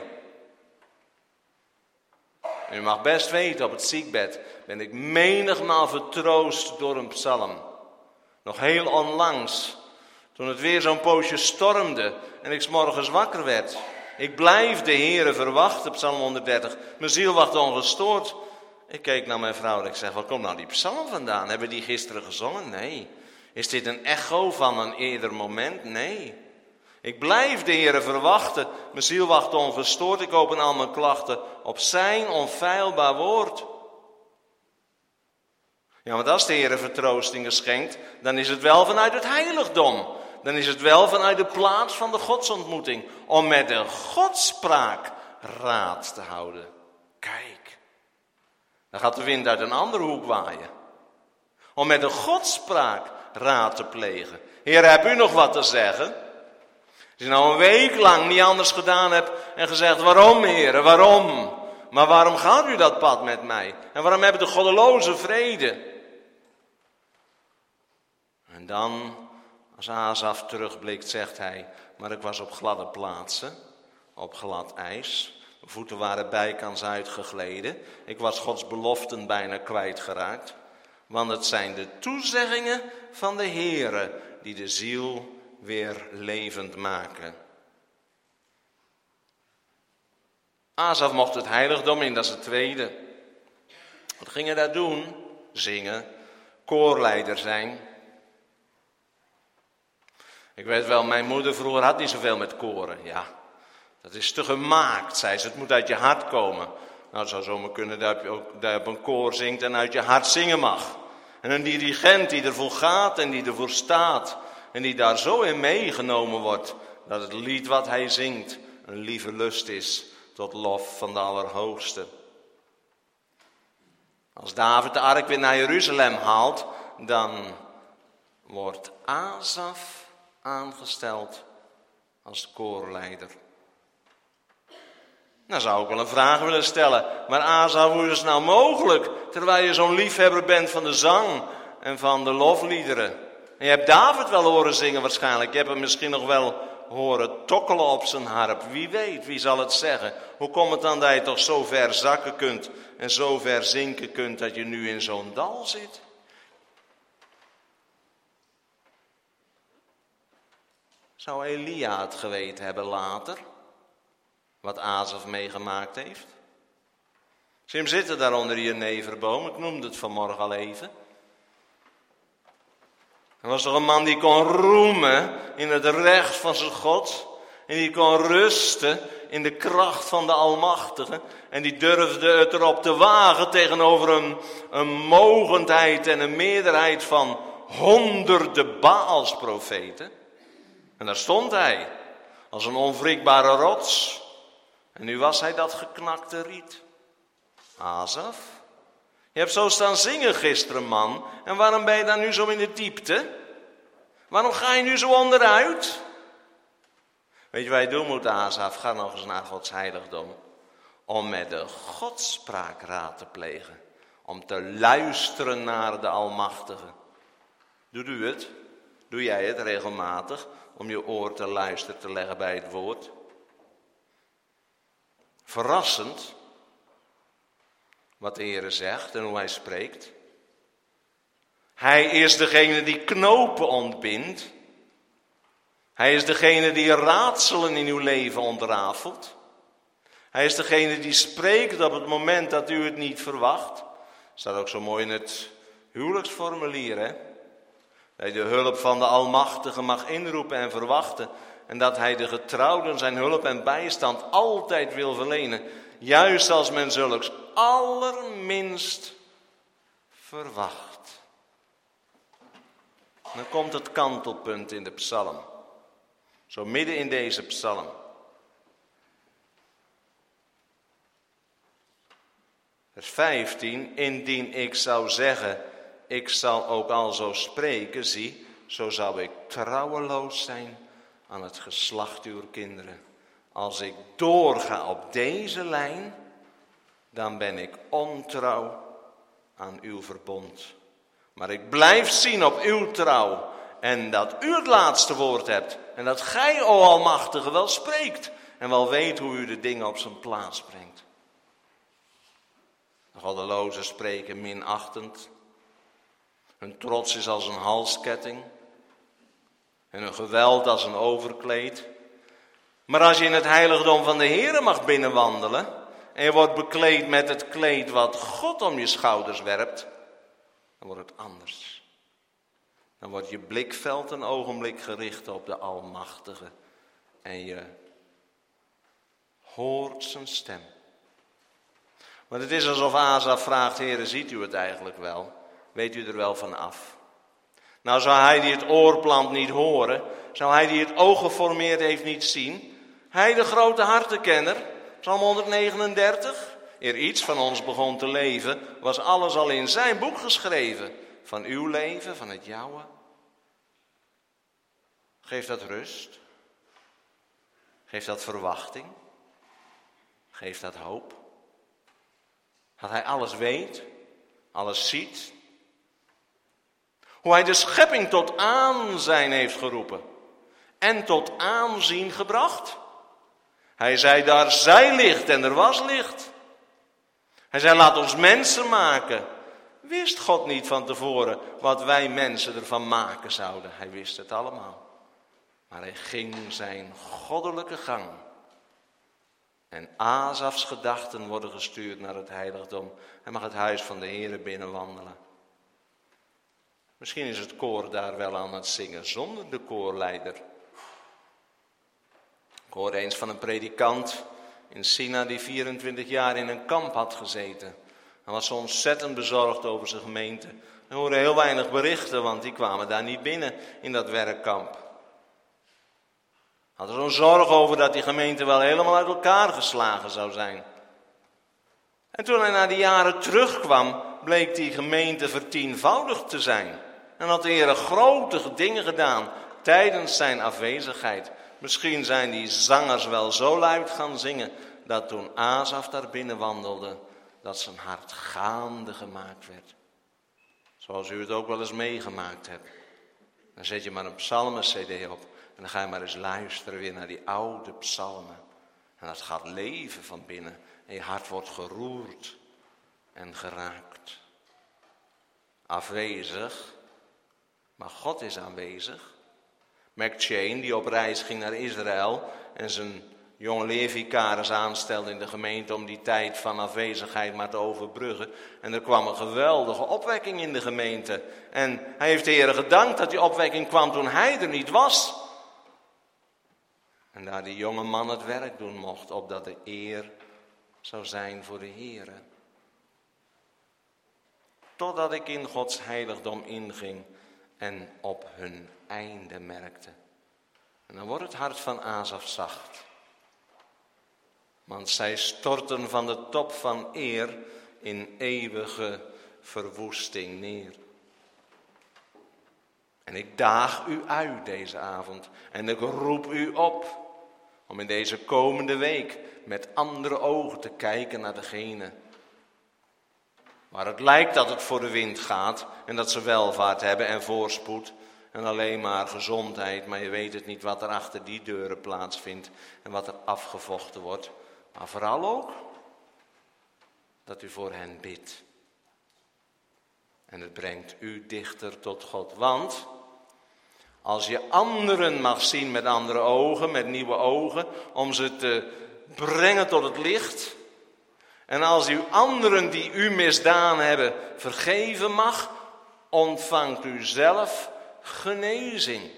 En u mag best weten, op het ziekbed ben ik menigmaal vertroost door een psalm. Nog heel onlangs, toen het weer zo'n poosje stormde en ik 's morgens wakker werd. Ik blijf de Heere verwachten, psalm 130. Mijn ziel wacht ongestoord. Ik keek naar mijn vrouw en ik zeg, waar komt nou die psalm vandaan? Hebben die gisteren gezongen? Nee. Is dit een echo van een eerder moment? Nee. Ik blijf de Heere verwachten. Mijn ziel wacht ongestoord. Ik open al mijn klachten op zijn onfeilbaar woord. Ja, want als de Heere vertroostingen schenkt, dan is het wel vanuit het heiligdom. Dan is het wel vanuit de plaats van de godsontmoeting. Om met de godspraak raad te houden. Kijk, dan gaat de wind uit een andere hoek waaien. Om met de godspraak raad te plegen. Heer, heb u nog wat te zeggen? Als je nou een week lang niet anders gedaan hebt en gezegd, waarom, Heer, waarom? Maar waarom gaat u dat pad met mij? En waarom heb ik de goddeloze vrede? En dan, als Asaf terugblikt, zegt hij, maar ik was op gladde plaatsen, op glad ijs. Mijn voeten waren bijkans uitgegleden. Ik was Gods beloften bijna kwijtgeraakt. Want het zijn de toezeggingen van de Heere die de ziel weer levend maken. Asaf mocht het heiligdom in, dat is het tweede. Wat ging hij daar doen? Zingen, koorleider zijn. Ik weet wel, mijn moeder vroeger had niet zoveel met koren. Ja, dat is te gemaakt, zei ze. Het moet uit je hart komen. Nou, het zou zomaar kunnen dat je ook daar op een koor zingt en uit je hart zingen mag. En een dirigent die ervoor gaat en die ervoor staat. En die daar zo in meegenomen wordt. Dat het lied wat hij zingt een lieve lust is tot lof van de Allerhoogste. Als David de ark weer naar Jeruzalem haalt, dan wordt Asaf aangesteld als koorleider. Nou zou ik wel een vraag willen stellen. Maar Asaf, hoe is het nou mogelijk? Terwijl je zo'n liefhebber bent van de zang en van de lofliederen. En je hebt David wel horen zingen waarschijnlijk. Je hebt hem misschien nog wel horen tokkelen op zijn harp. Wie weet, wie zal het zeggen? Hoe komt het dan dat je toch zo ver zakken kunt en zo ver zinken kunt dat je nu in zo'n dal zit? Zou Elia het geweten hebben later, wat Asaf meegemaakt heeft? Zie hem zitten daar onder die jeneverboom, ik noemde het vanmorgen al even. Hij was toch een man die kon roemen in het recht van zijn God. En die kon rusten in de kracht van de Almachtige. En die durfde het erop te wagen tegenover een mogendheid en een meerderheid van honderden Baalsprofeten. En daar stond hij, als een onwrikbare rots. En nu was hij dat geknakte riet. Asaf, je hebt zo staan zingen gisteren, man. En waarom ben je dan nu zo in de diepte? Waarom ga je nu zo onderuit? Weet je wat je doen moet, Asaf? Ga nog eens naar Gods heiligdom. Om met de Godspraak raad te plegen. Om te luisteren naar de Almachtige. Doet u het? Doe jij het regelmatig? Om je oor te luisteren te leggen bij het woord? Verrassend. Wat de Heere zegt en hoe hij spreekt. Hij is degene die knopen ontbindt. Hij is degene die raadselen in uw leven ontrafelt. Hij is degene die spreekt op het moment dat u het niet verwacht. Staat ook zo mooi in het huwelijksformulier, hè? Dat je de hulp van de Almachtige mag inroepen en verwachten. En dat hij de getrouwden zijn hulp en bijstand altijd wil verlenen. Juist als men zulks allerminst verwacht. Dan komt het kantelpunt in de psalm. Zo midden in deze psalm. Vers 15. Indien ik zou zeggen, ik zal ook al zo spreken, zie, zo zou ik trouweloos zijn aan het geslacht uw kinderen. Als ik doorga op deze lijn, dan ben ik ontrouw aan uw verbond. Maar ik blijf zien op uw trouw en dat u het laatste woord hebt. En dat gij, o Almachtige, wel spreekt en wel weet hoe u de dingen op zijn plaats brengt. De goddelozen spreken minachtend. Hun trots is als een halsketting en hun geweld als een overkleed. Maar als je in het heiligdom van de Heere mag binnenwandelen en je wordt bekleed met het kleed wat God om je schouders werpt, dan wordt het anders. Dan wordt je blikveld een ogenblik gericht op de Almachtige en je hoort zijn stem. Want het is alsof Asaf vraagt, Heere, ziet u het eigenlijk wel? Weet u er wel van af? Nou, zou hij die het oorplant niet horen, zou hij die het oog geformeerd heeft niet zien? Hij, de grote hartenkenner, Psalm 139. Eer iets van ons begon te leven, was alles al in zijn boek geschreven. Van uw leven, van het jouwe. Geeft dat rust? Geeft dat verwachting? Geeft dat hoop? Dat hij alles weet, alles ziet. Hoe hij de schepping tot aanzijn heeft geroepen en tot aanzien gebracht. Hij zei, daar zij licht en er was licht. Hij zei, laat ons mensen maken. Wist God niet van tevoren wat wij mensen ervan maken zouden? Hij wist het allemaal. Maar hij ging zijn goddelijke gang. En Asafs gedachten worden gestuurd naar het heiligdom. Hij mag het huis van de Heere binnenwandelen. Misschien is het koor daar wel aan het zingen zonder de koorleider. Ik hoorde eens van een predikant in China die 24 jaar in een kamp had gezeten. Hij was zo ontzettend bezorgd over zijn gemeente. Hij hoorde heel weinig berichten, want die kwamen daar niet binnen in dat werkkamp. Hij had er zo'n zorg over dat die gemeente wel helemaal uit elkaar geslagen zou zijn. En toen hij na die jaren terugkwam, bleek die gemeente vertienvoudigd te zijn. En had de Heer grote dingen gedaan tijdens zijn afwezigheid. Misschien zijn die zangers wel zo luid gaan zingen, dat toen Asaf daar binnen wandelde, dat zijn hart gaande gemaakt werd. Zoals u het ook wel eens meegemaakt hebt. Dan zet je maar een psalmen-cd op. En dan ga je maar eens luisteren weer naar die oude psalmen. En dat gaat leven van binnen. En je hart wordt geroerd en geraakt. Afwezig, maar God is aanwezig. McChain, die op reis ging naar Israël en zijn jonge leervicaris aanstelde in de gemeente om die tijd van afwezigheid maar te overbruggen. En er kwam een geweldige opwekking in de gemeente. En hij heeft de Heer gedankt dat die opwekking kwam toen hij er niet was. En daar die jonge man het werk doen mocht, opdat de eer zou zijn voor de Heer. Totdat ik in Gods heiligdom inging en op hun einde merkte. En dan wordt het hart van Asaf zacht. Want zij storten van de top van eer in eeuwige verwoesting neer. En ik daag u uit deze avond en ik roep u op om in deze komende week met andere ogen te kijken naar degene waar het lijkt dat het voor de wind gaat en dat ze welvaart hebben en voorspoed en alleen maar gezondheid, maar je weet het niet wat er achter die deuren plaatsvindt en wat er afgevochten wordt. Maar vooral ook dat u voor hen bidt. En het brengt u dichter tot God. Want als je anderen mag zien met andere ogen, met nieuwe ogen, om ze te brengen tot het licht. En als u anderen die u misdaan hebben vergeven mag, ontvangt u zelf genezing.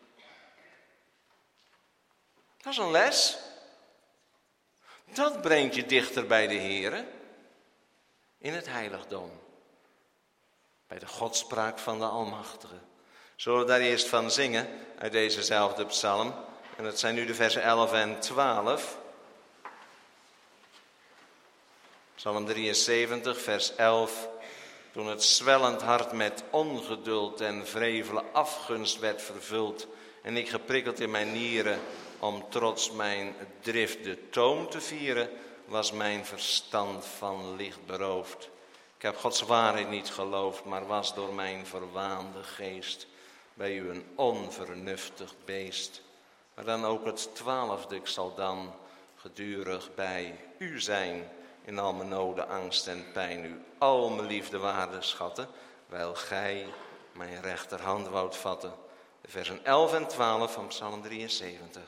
Dat is een les. Dat brengt je dichter bij de Heer in het heiligdom. Bij de godspraak van de Almachtige. Zullen we daar eerst van zingen uit dezezelfde psalm. En dat zijn nu de versen 11 en 12. Psalm 73, vers 11. Toen het zwellend hart met ongeduld en wrevele afgunst werd vervuld. En ik geprikkeld in mijn nieren om trots mijn drift de toom te vieren, was mijn verstand van licht beroofd. Ik heb Gods waarheid niet geloofd, maar was door mijn verwaande geest bij u een onvernuftig beest. Maar dan ook het 12e, ik zal dan gedurig bij u zijn, in al mijn noden, angst en pijn, u al mijn liefde waarde schatten, wijl gij mijn rechterhand woudt vatten. De versen 11 en 12 van Psalm 73.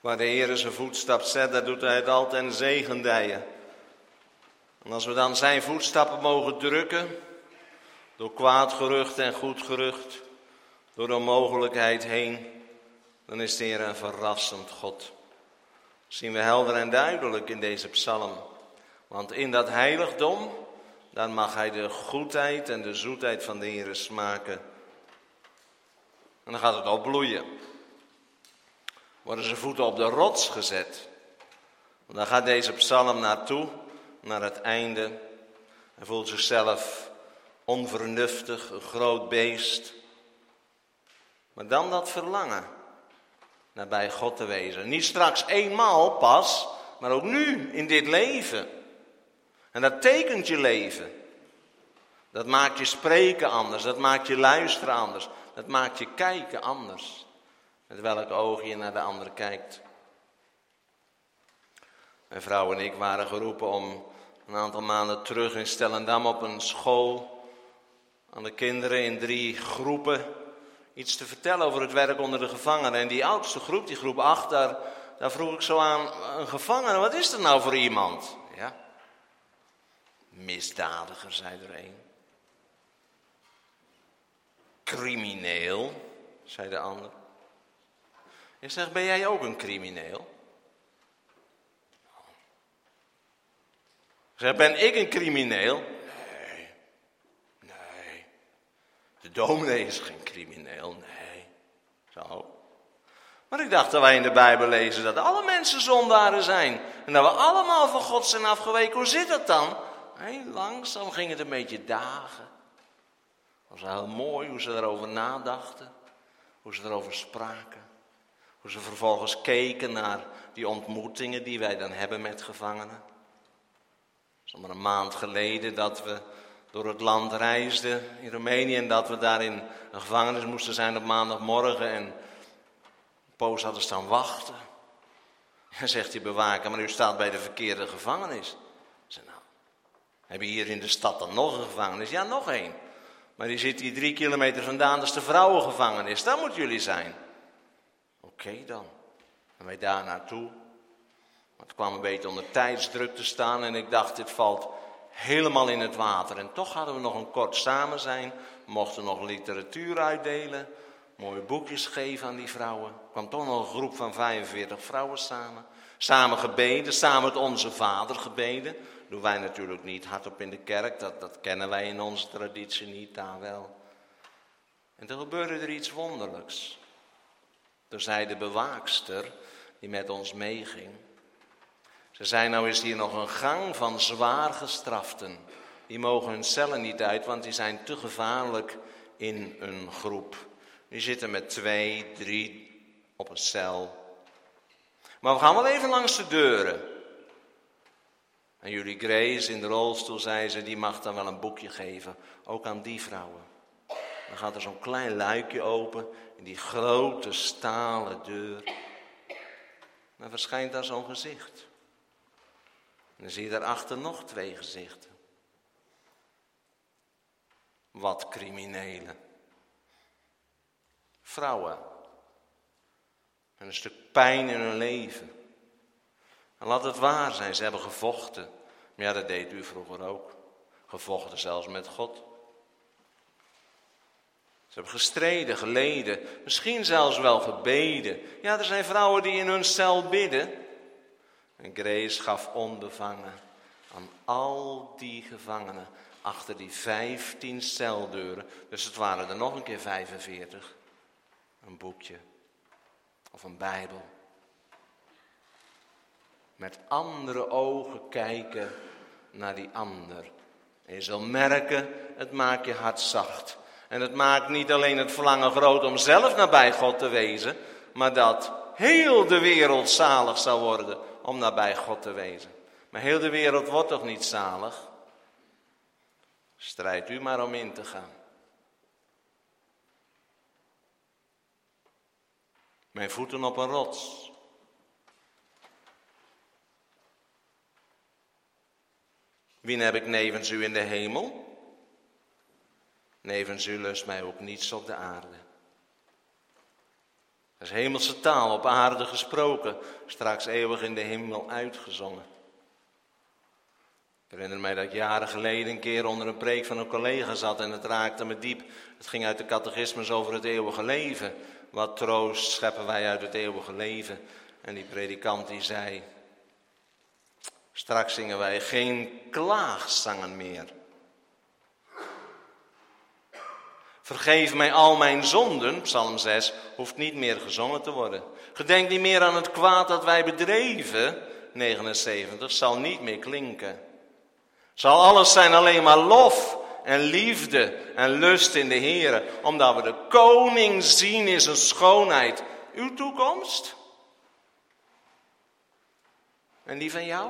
Waar de Heer zijn voetstap zet, daar doet hij het altijd en zegendijen. En als we dan zijn voetstappen mogen drukken, door kwaad gerucht en goed gerucht, door de onmogelijkheid heen, dan is de Heer een verrassend God. Dat zien we helder en duidelijk in deze psalm. Want in dat heiligdom, dan mag hij de goedheid en de zoetheid van de Heer smaken. En dan gaat het opbloeien. Worden zijn voeten op de rots gezet. En dan gaat deze psalm naartoe, naar het einde. Hij voelt zichzelf onvernuftig, een groot beest. Maar dan dat verlangen naar bij God te wezen. Niet straks eenmaal pas, maar ook nu in dit leven. En dat tekent je leven. Dat maakt je spreken anders, dat maakt je luisteren anders. Dat maakt je kijken anders. Met welk oog je naar de ander kijkt. Mijn vrouw en ik waren geroepen om een aantal maanden terug in Stellendam op een school aan de kinderen in 3 groepen iets te vertellen over het werk onder de gevangenen. En die oudste groep, die groep 8, daar vroeg ik zo aan een gevangene, wat is er nou voor iemand? Ja, misdadiger, zei er een. Crimineel, zei de ander. Ik zeg, ben jij ook een crimineel? Ik zeg, ben ik een crimineel? Nee. De dominee is geen crimineel, nee. Zo. Maar ik dacht dat wij in de Bijbel lezen dat alle mensen zondaren zijn. En dat we allemaal van God zijn afgeweken. Hoe zit dat dan? Heel langzaam ging het een beetje dagen. Het was heel mooi hoe ze erover nadachten. Hoe ze erover spraken. Hoe ze vervolgens keken naar die ontmoetingen die wij dan hebben met gevangenen. Het is maar een maand geleden dat we door het land reisden in Roemenië. En dat we daar in een gevangenis moesten zijn op maandagmorgen. En een poos hadden staan wachten. En zegt die bewaker, maar u staat bij de verkeerde gevangenis. Ik zeg, nou, heb je hier in de stad dan nog een gevangenis? Ja, nog één. Maar die zit hier 3 kilometer vandaan, dat is de vrouwengevangenis. Daar moeten jullie zijn. Oké dan. En wij daar naartoe. Maar het kwam een beetje onder tijdsdruk te staan en ik dacht, dit valt helemaal in het water. En toch hadden we nog een kort samen zijn. We mochten nog literatuur uitdelen. Mooie boekjes geven aan die vrouwen. Er kwam toch nog een groep van 45 vrouwen samen. Samen gebeden, samen het Onze Vader gebeden. Dat doen wij natuurlijk niet hardop in de kerk. Dat kennen wij in onze traditie niet, daar wel. En toen gebeurde er iets wonderlijks. Toen zei de bewaakster die met ons meeging. Ze zei, nou is hier nog een gang van zwaar gestraften. Die mogen hun cellen niet uit, want die zijn te gevaarlijk in een groep. Die zitten met 2, 3 op een cel. Maar we gaan wel even langs de deuren. En jullie Grace in de rolstoel, zei ze, die mag dan wel een boekje geven. Ook aan die vrouwen. Dan gaat er zo'n klein luikje open in die grote stalen deur. Dan verschijnt daar zo'n gezicht. En dan zie je daarachter nog 2 gezichten. Wat criminelen. Vrouwen. En een stuk pijn in hun leven. En laat het waar zijn, ze hebben gevochten. Maar ja, dat deed u vroeger ook. Gevochten zelfs met God. Ze hebben gestreden, geleden, misschien zelfs wel gebeden. Ja, er zijn vrouwen die in hun cel bidden. En Grace gaf onbevangen aan al die gevangenen achter die 15 celdeuren. Dus het waren er nog een keer 45. Een boekje of een Bijbel. Met andere ogen kijken naar die ander. En je zal merken, het maakt je hart zacht. En het maakt niet alleen het verlangen groot om zelf nabij God te wezen, maar dat heel de wereld zalig zal worden om nabij God te wezen. Maar heel de wereld wordt toch niet zalig? Strijd u maar om in te gaan. Mijn voeten op een rots. Wien heb ik nevens u in de hemel? Nevens u lust mij ook niets op de aarde. Dat is hemelse taal, op aarde gesproken, straks eeuwig in de hemel uitgezongen. Ik herinner mij dat ik jaren geleden een keer onder een preek van een collega zat en het raakte me diep. Het ging uit de catechismus over het eeuwige leven. Wat troost scheppen wij uit het eeuwige leven. En die predikant die zei, straks zingen wij geen klaagzangen meer. Vergeef mij al mijn zonden, Psalm 6, hoeft niet meer gezongen te worden. Gedenk niet meer aan het kwaad dat wij bedreven, 79, zal niet meer klinken. Zal alles zijn alleen maar lof en liefde en lust in de Heere, omdat we de koning zien in zijn schoonheid. Uw toekomst? En die van jou?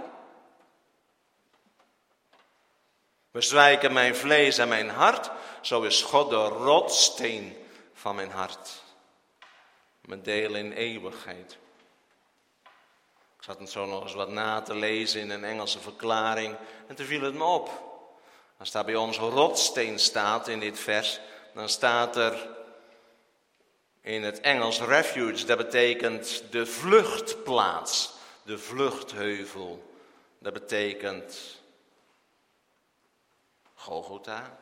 Bezwijken mijn vlees en mijn hart, zo is God de rotssteen van mijn hart. Mijn deel in eeuwigheid. Ik zat het zo nog eens wat na te lezen in een Engelse verklaring en toen viel het me op. Als daar bij ons rotssteen staat in dit vers, dan staat er in het Engels refuge, dat betekent de vluchtplaats, de vluchtheuvel. Dat betekent Golgotha,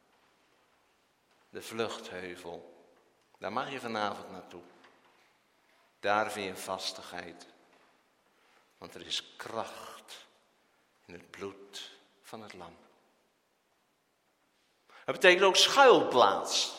de vluchtheuvel. Daar mag je vanavond naartoe. Daar vind je vastigheid. Want er is kracht in het bloed van het lam. Het betekent ook schuilplaats.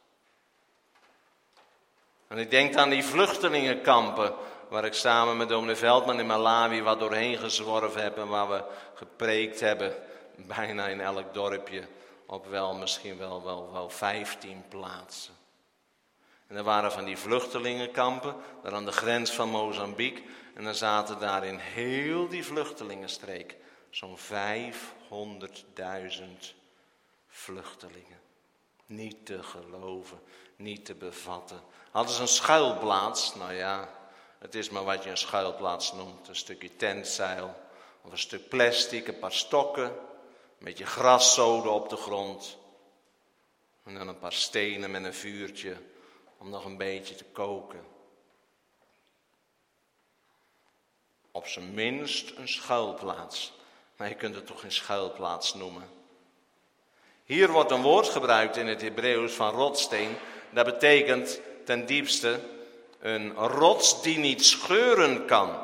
En ik denk aan die vluchtelingenkampen waar ik samen met dominee Veldman in Malawi wat doorheen gezworven heb en waar we gepreekt hebben. Bijna in elk dorpje op misschien wel 15 plaatsen. En er waren van die vluchtelingenkampen, daar aan de grens van Mozambique. En dan zaten daar in heel die vluchtelingenstreek zo'n 500.000 vluchtelingen. Niet te geloven, niet te bevatten. Hadden ze een schuilplaats? Nou ja, het is maar wat je een schuilplaats noemt. Een stukje tentzeil of een stuk plastic, een paar stokken, een beetje graszoden op de grond. En dan een paar stenen met een vuurtje om nog een beetje te koken. Op zijn minst een schuilplaats. Maar je kunt het toch geen schuilplaats noemen. Hier wordt een woord gebruikt in het Hebreeuws van rotssteen. Dat betekent ten diepste een rots die niet scheuren kan.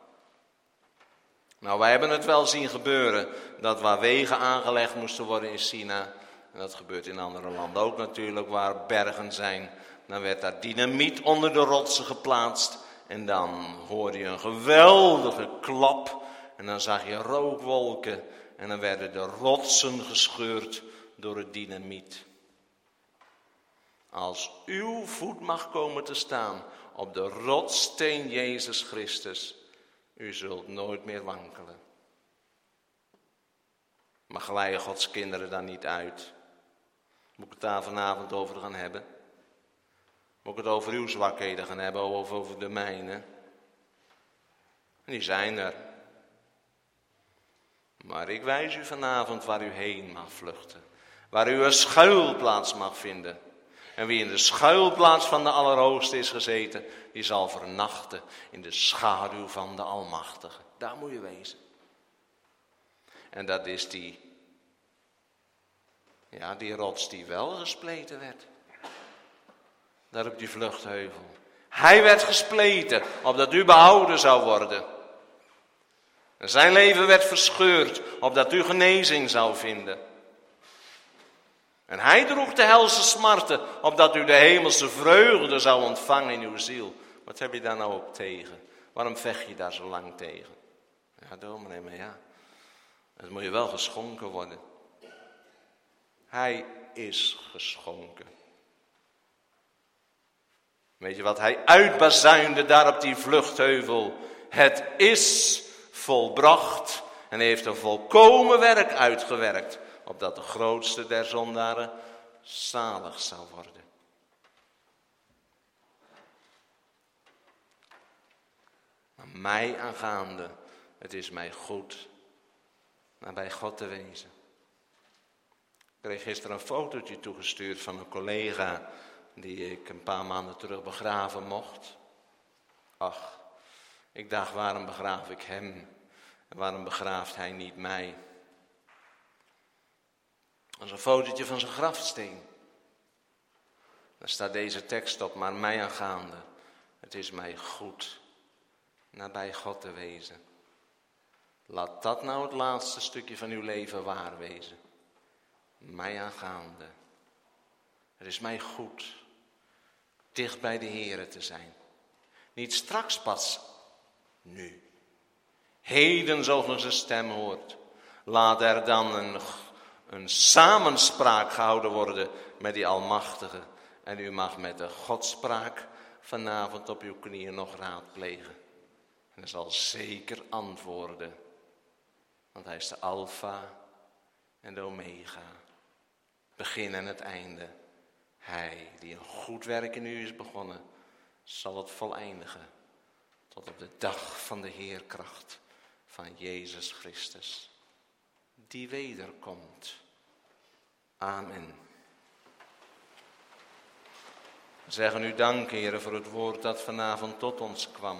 Nou, wij hebben het wel zien gebeuren dat waar wegen aangelegd moesten worden in China. En dat gebeurt in andere landen ook natuurlijk, waar bergen zijn. Dan werd daar dynamiet onder de rotsen geplaatst. En dan hoorde je een geweldige klap. En dan zag je rookwolken. En dan werden de rotsen gescheurd door het dynamiet. Als uw voet mag komen te staan op de rotssteen Jezus Christus, u zult nooit meer wankelen. Maar glijden Gods kinderen daar niet uit? Moet ik het daar vanavond over gaan hebben? Moet ik het over uw zwakheden gaan hebben of over de mijne? En die zijn er. Maar ik wijs u vanavond waar u heen mag vluchten. Waar u een schuilplaats mag vinden. En wie in de schuilplaats van de Allerhoogste is gezeten, die zal vernachten in de schaduw van de Almachtige. Daar moet je wezen. En dat is die rots die wel gespleten werd. Daar op die vluchtheuvel. Hij werd gespleten, opdat u behouden zou worden. En zijn leven werd verscheurd, opdat u genezing zou vinden. En hij droeg de helse smarten, opdat u de hemelse vreugde zou ontvangen in uw ziel. Wat heb je daar nou op tegen? Waarom vecht je daar zo lang tegen? Ja, dominee, maar ja, het moet je wel geschonken worden. Hij is geschonken. Weet je wat hij uitbazuinde daar op die vluchtheuvel? Het is volbracht en hij heeft een volkomen werk uitgewerkt, opdat de grootste der zondaren zalig zou worden. Maar mij aangaande, het is mij goed naar bij God te wezen. Ik kreeg gisteren een fotootje toegestuurd van een collega die ik een paar maanden terug begraven mocht. Ach, ik dacht, waarom begraaf ik hem? En waarom begraaft hij niet mij? Dat is een fotootje van zijn grafsteen. Daar staat deze tekst op, maar mij aangaande. Het is mij goed nabij God te wezen. Laat dat nou het laatste stukje van uw leven waar wezen. Mij aangaande. Het is mij goed dicht bij de Heere te zijn. Niet straks pas, nu. Heden zo ge zijn stem hoort. Laat er dan een samenspraak gehouden worden met die Almachtige. En u mag met de Godspraak vanavond op uw knieën nog raadplegen. En hij zal zeker antwoorden. Want hij is de Alfa en de Omega. Begin en het einde. Hij die een goed werk in u is begonnen, zal het voleindigen. Tot op de dag van de Heerkracht van Jezus Christus. Die wederkomt. Amen. We zeggen u dank, Heere, voor het woord dat vanavond tot ons kwam.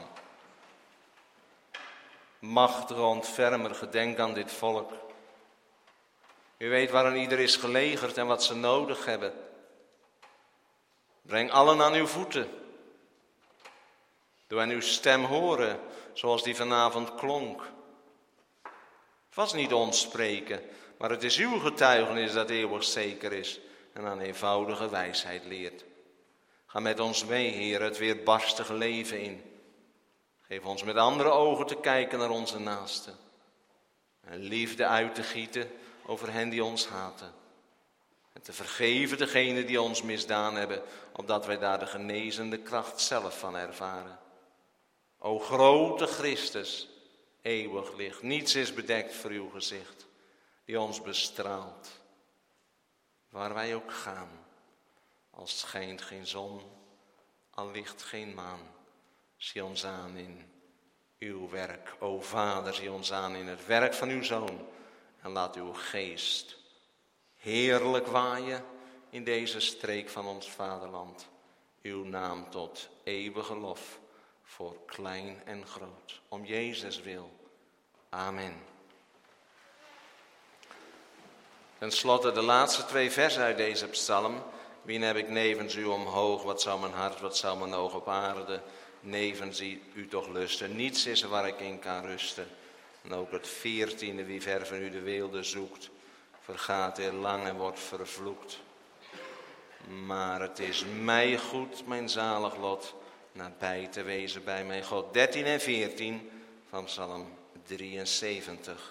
Machtige ontfermer, gedenk aan dit volk. U weet waarin ieder is gelegerd en wat ze nodig hebben. Breng allen aan uw voeten. Doe hen uw stem horen, zoals die vanavond klonk. Het was niet ons spreken, maar het is uw getuigenis dat eeuwig zeker is en aan eenvoudige wijsheid leert. Ga met ons mee, Heer, het weerbarstige leven in. Geef ons met andere ogen te kijken naar onze naasten. En liefde uit te gieten over hen die ons haten. En te vergeven degenen die ons misdaan hebben, opdat wij daar de genezende kracht zelf van ervaren. O grote Christus, eeuwig licht, niets is bedekt voor uw gezicht, die ons bestraalt. Waar wij ook gaan, al schijnt geen zon, al licht geen maan, zie ons aan in uw werk. O Vader, zie ons aan in het werk van uw Zoon en laat uw geest heerlijk waaien in deze streek van ons vaderland. Uw naam tot eeuwige lof voor klein en groot. Om Jezus wil. Amen. Ten slotte de laatste 2 versen uit deze psalm. Wien heb ik nevens u omhoog, wat zou mijn hart, wat zou mijn oog op aarde nevens u toch lusten. Niets is er waar ik in kan rusten. En ook het 14e, wie ver van u de weelde zoekt, vergaat er lang en wordt vervloekt. Maar het is mij goed, mijn zalig lot, nabij te wezen bij mijn God. 13 en 14 van Psalm 73.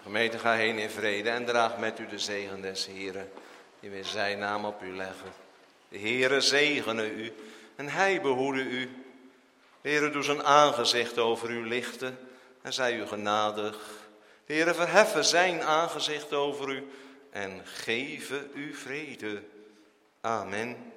Gemeente, ga heen in vrede en draag met u de zegen des Heren, die we in zijn naam op u leggen. De Heere zegene u en hij behoede u. De Heere doe zijn aangezicht over u lichten en zij u genadig. De Heere verheffe zijn aangezicht over u en geven u vrede. Amen.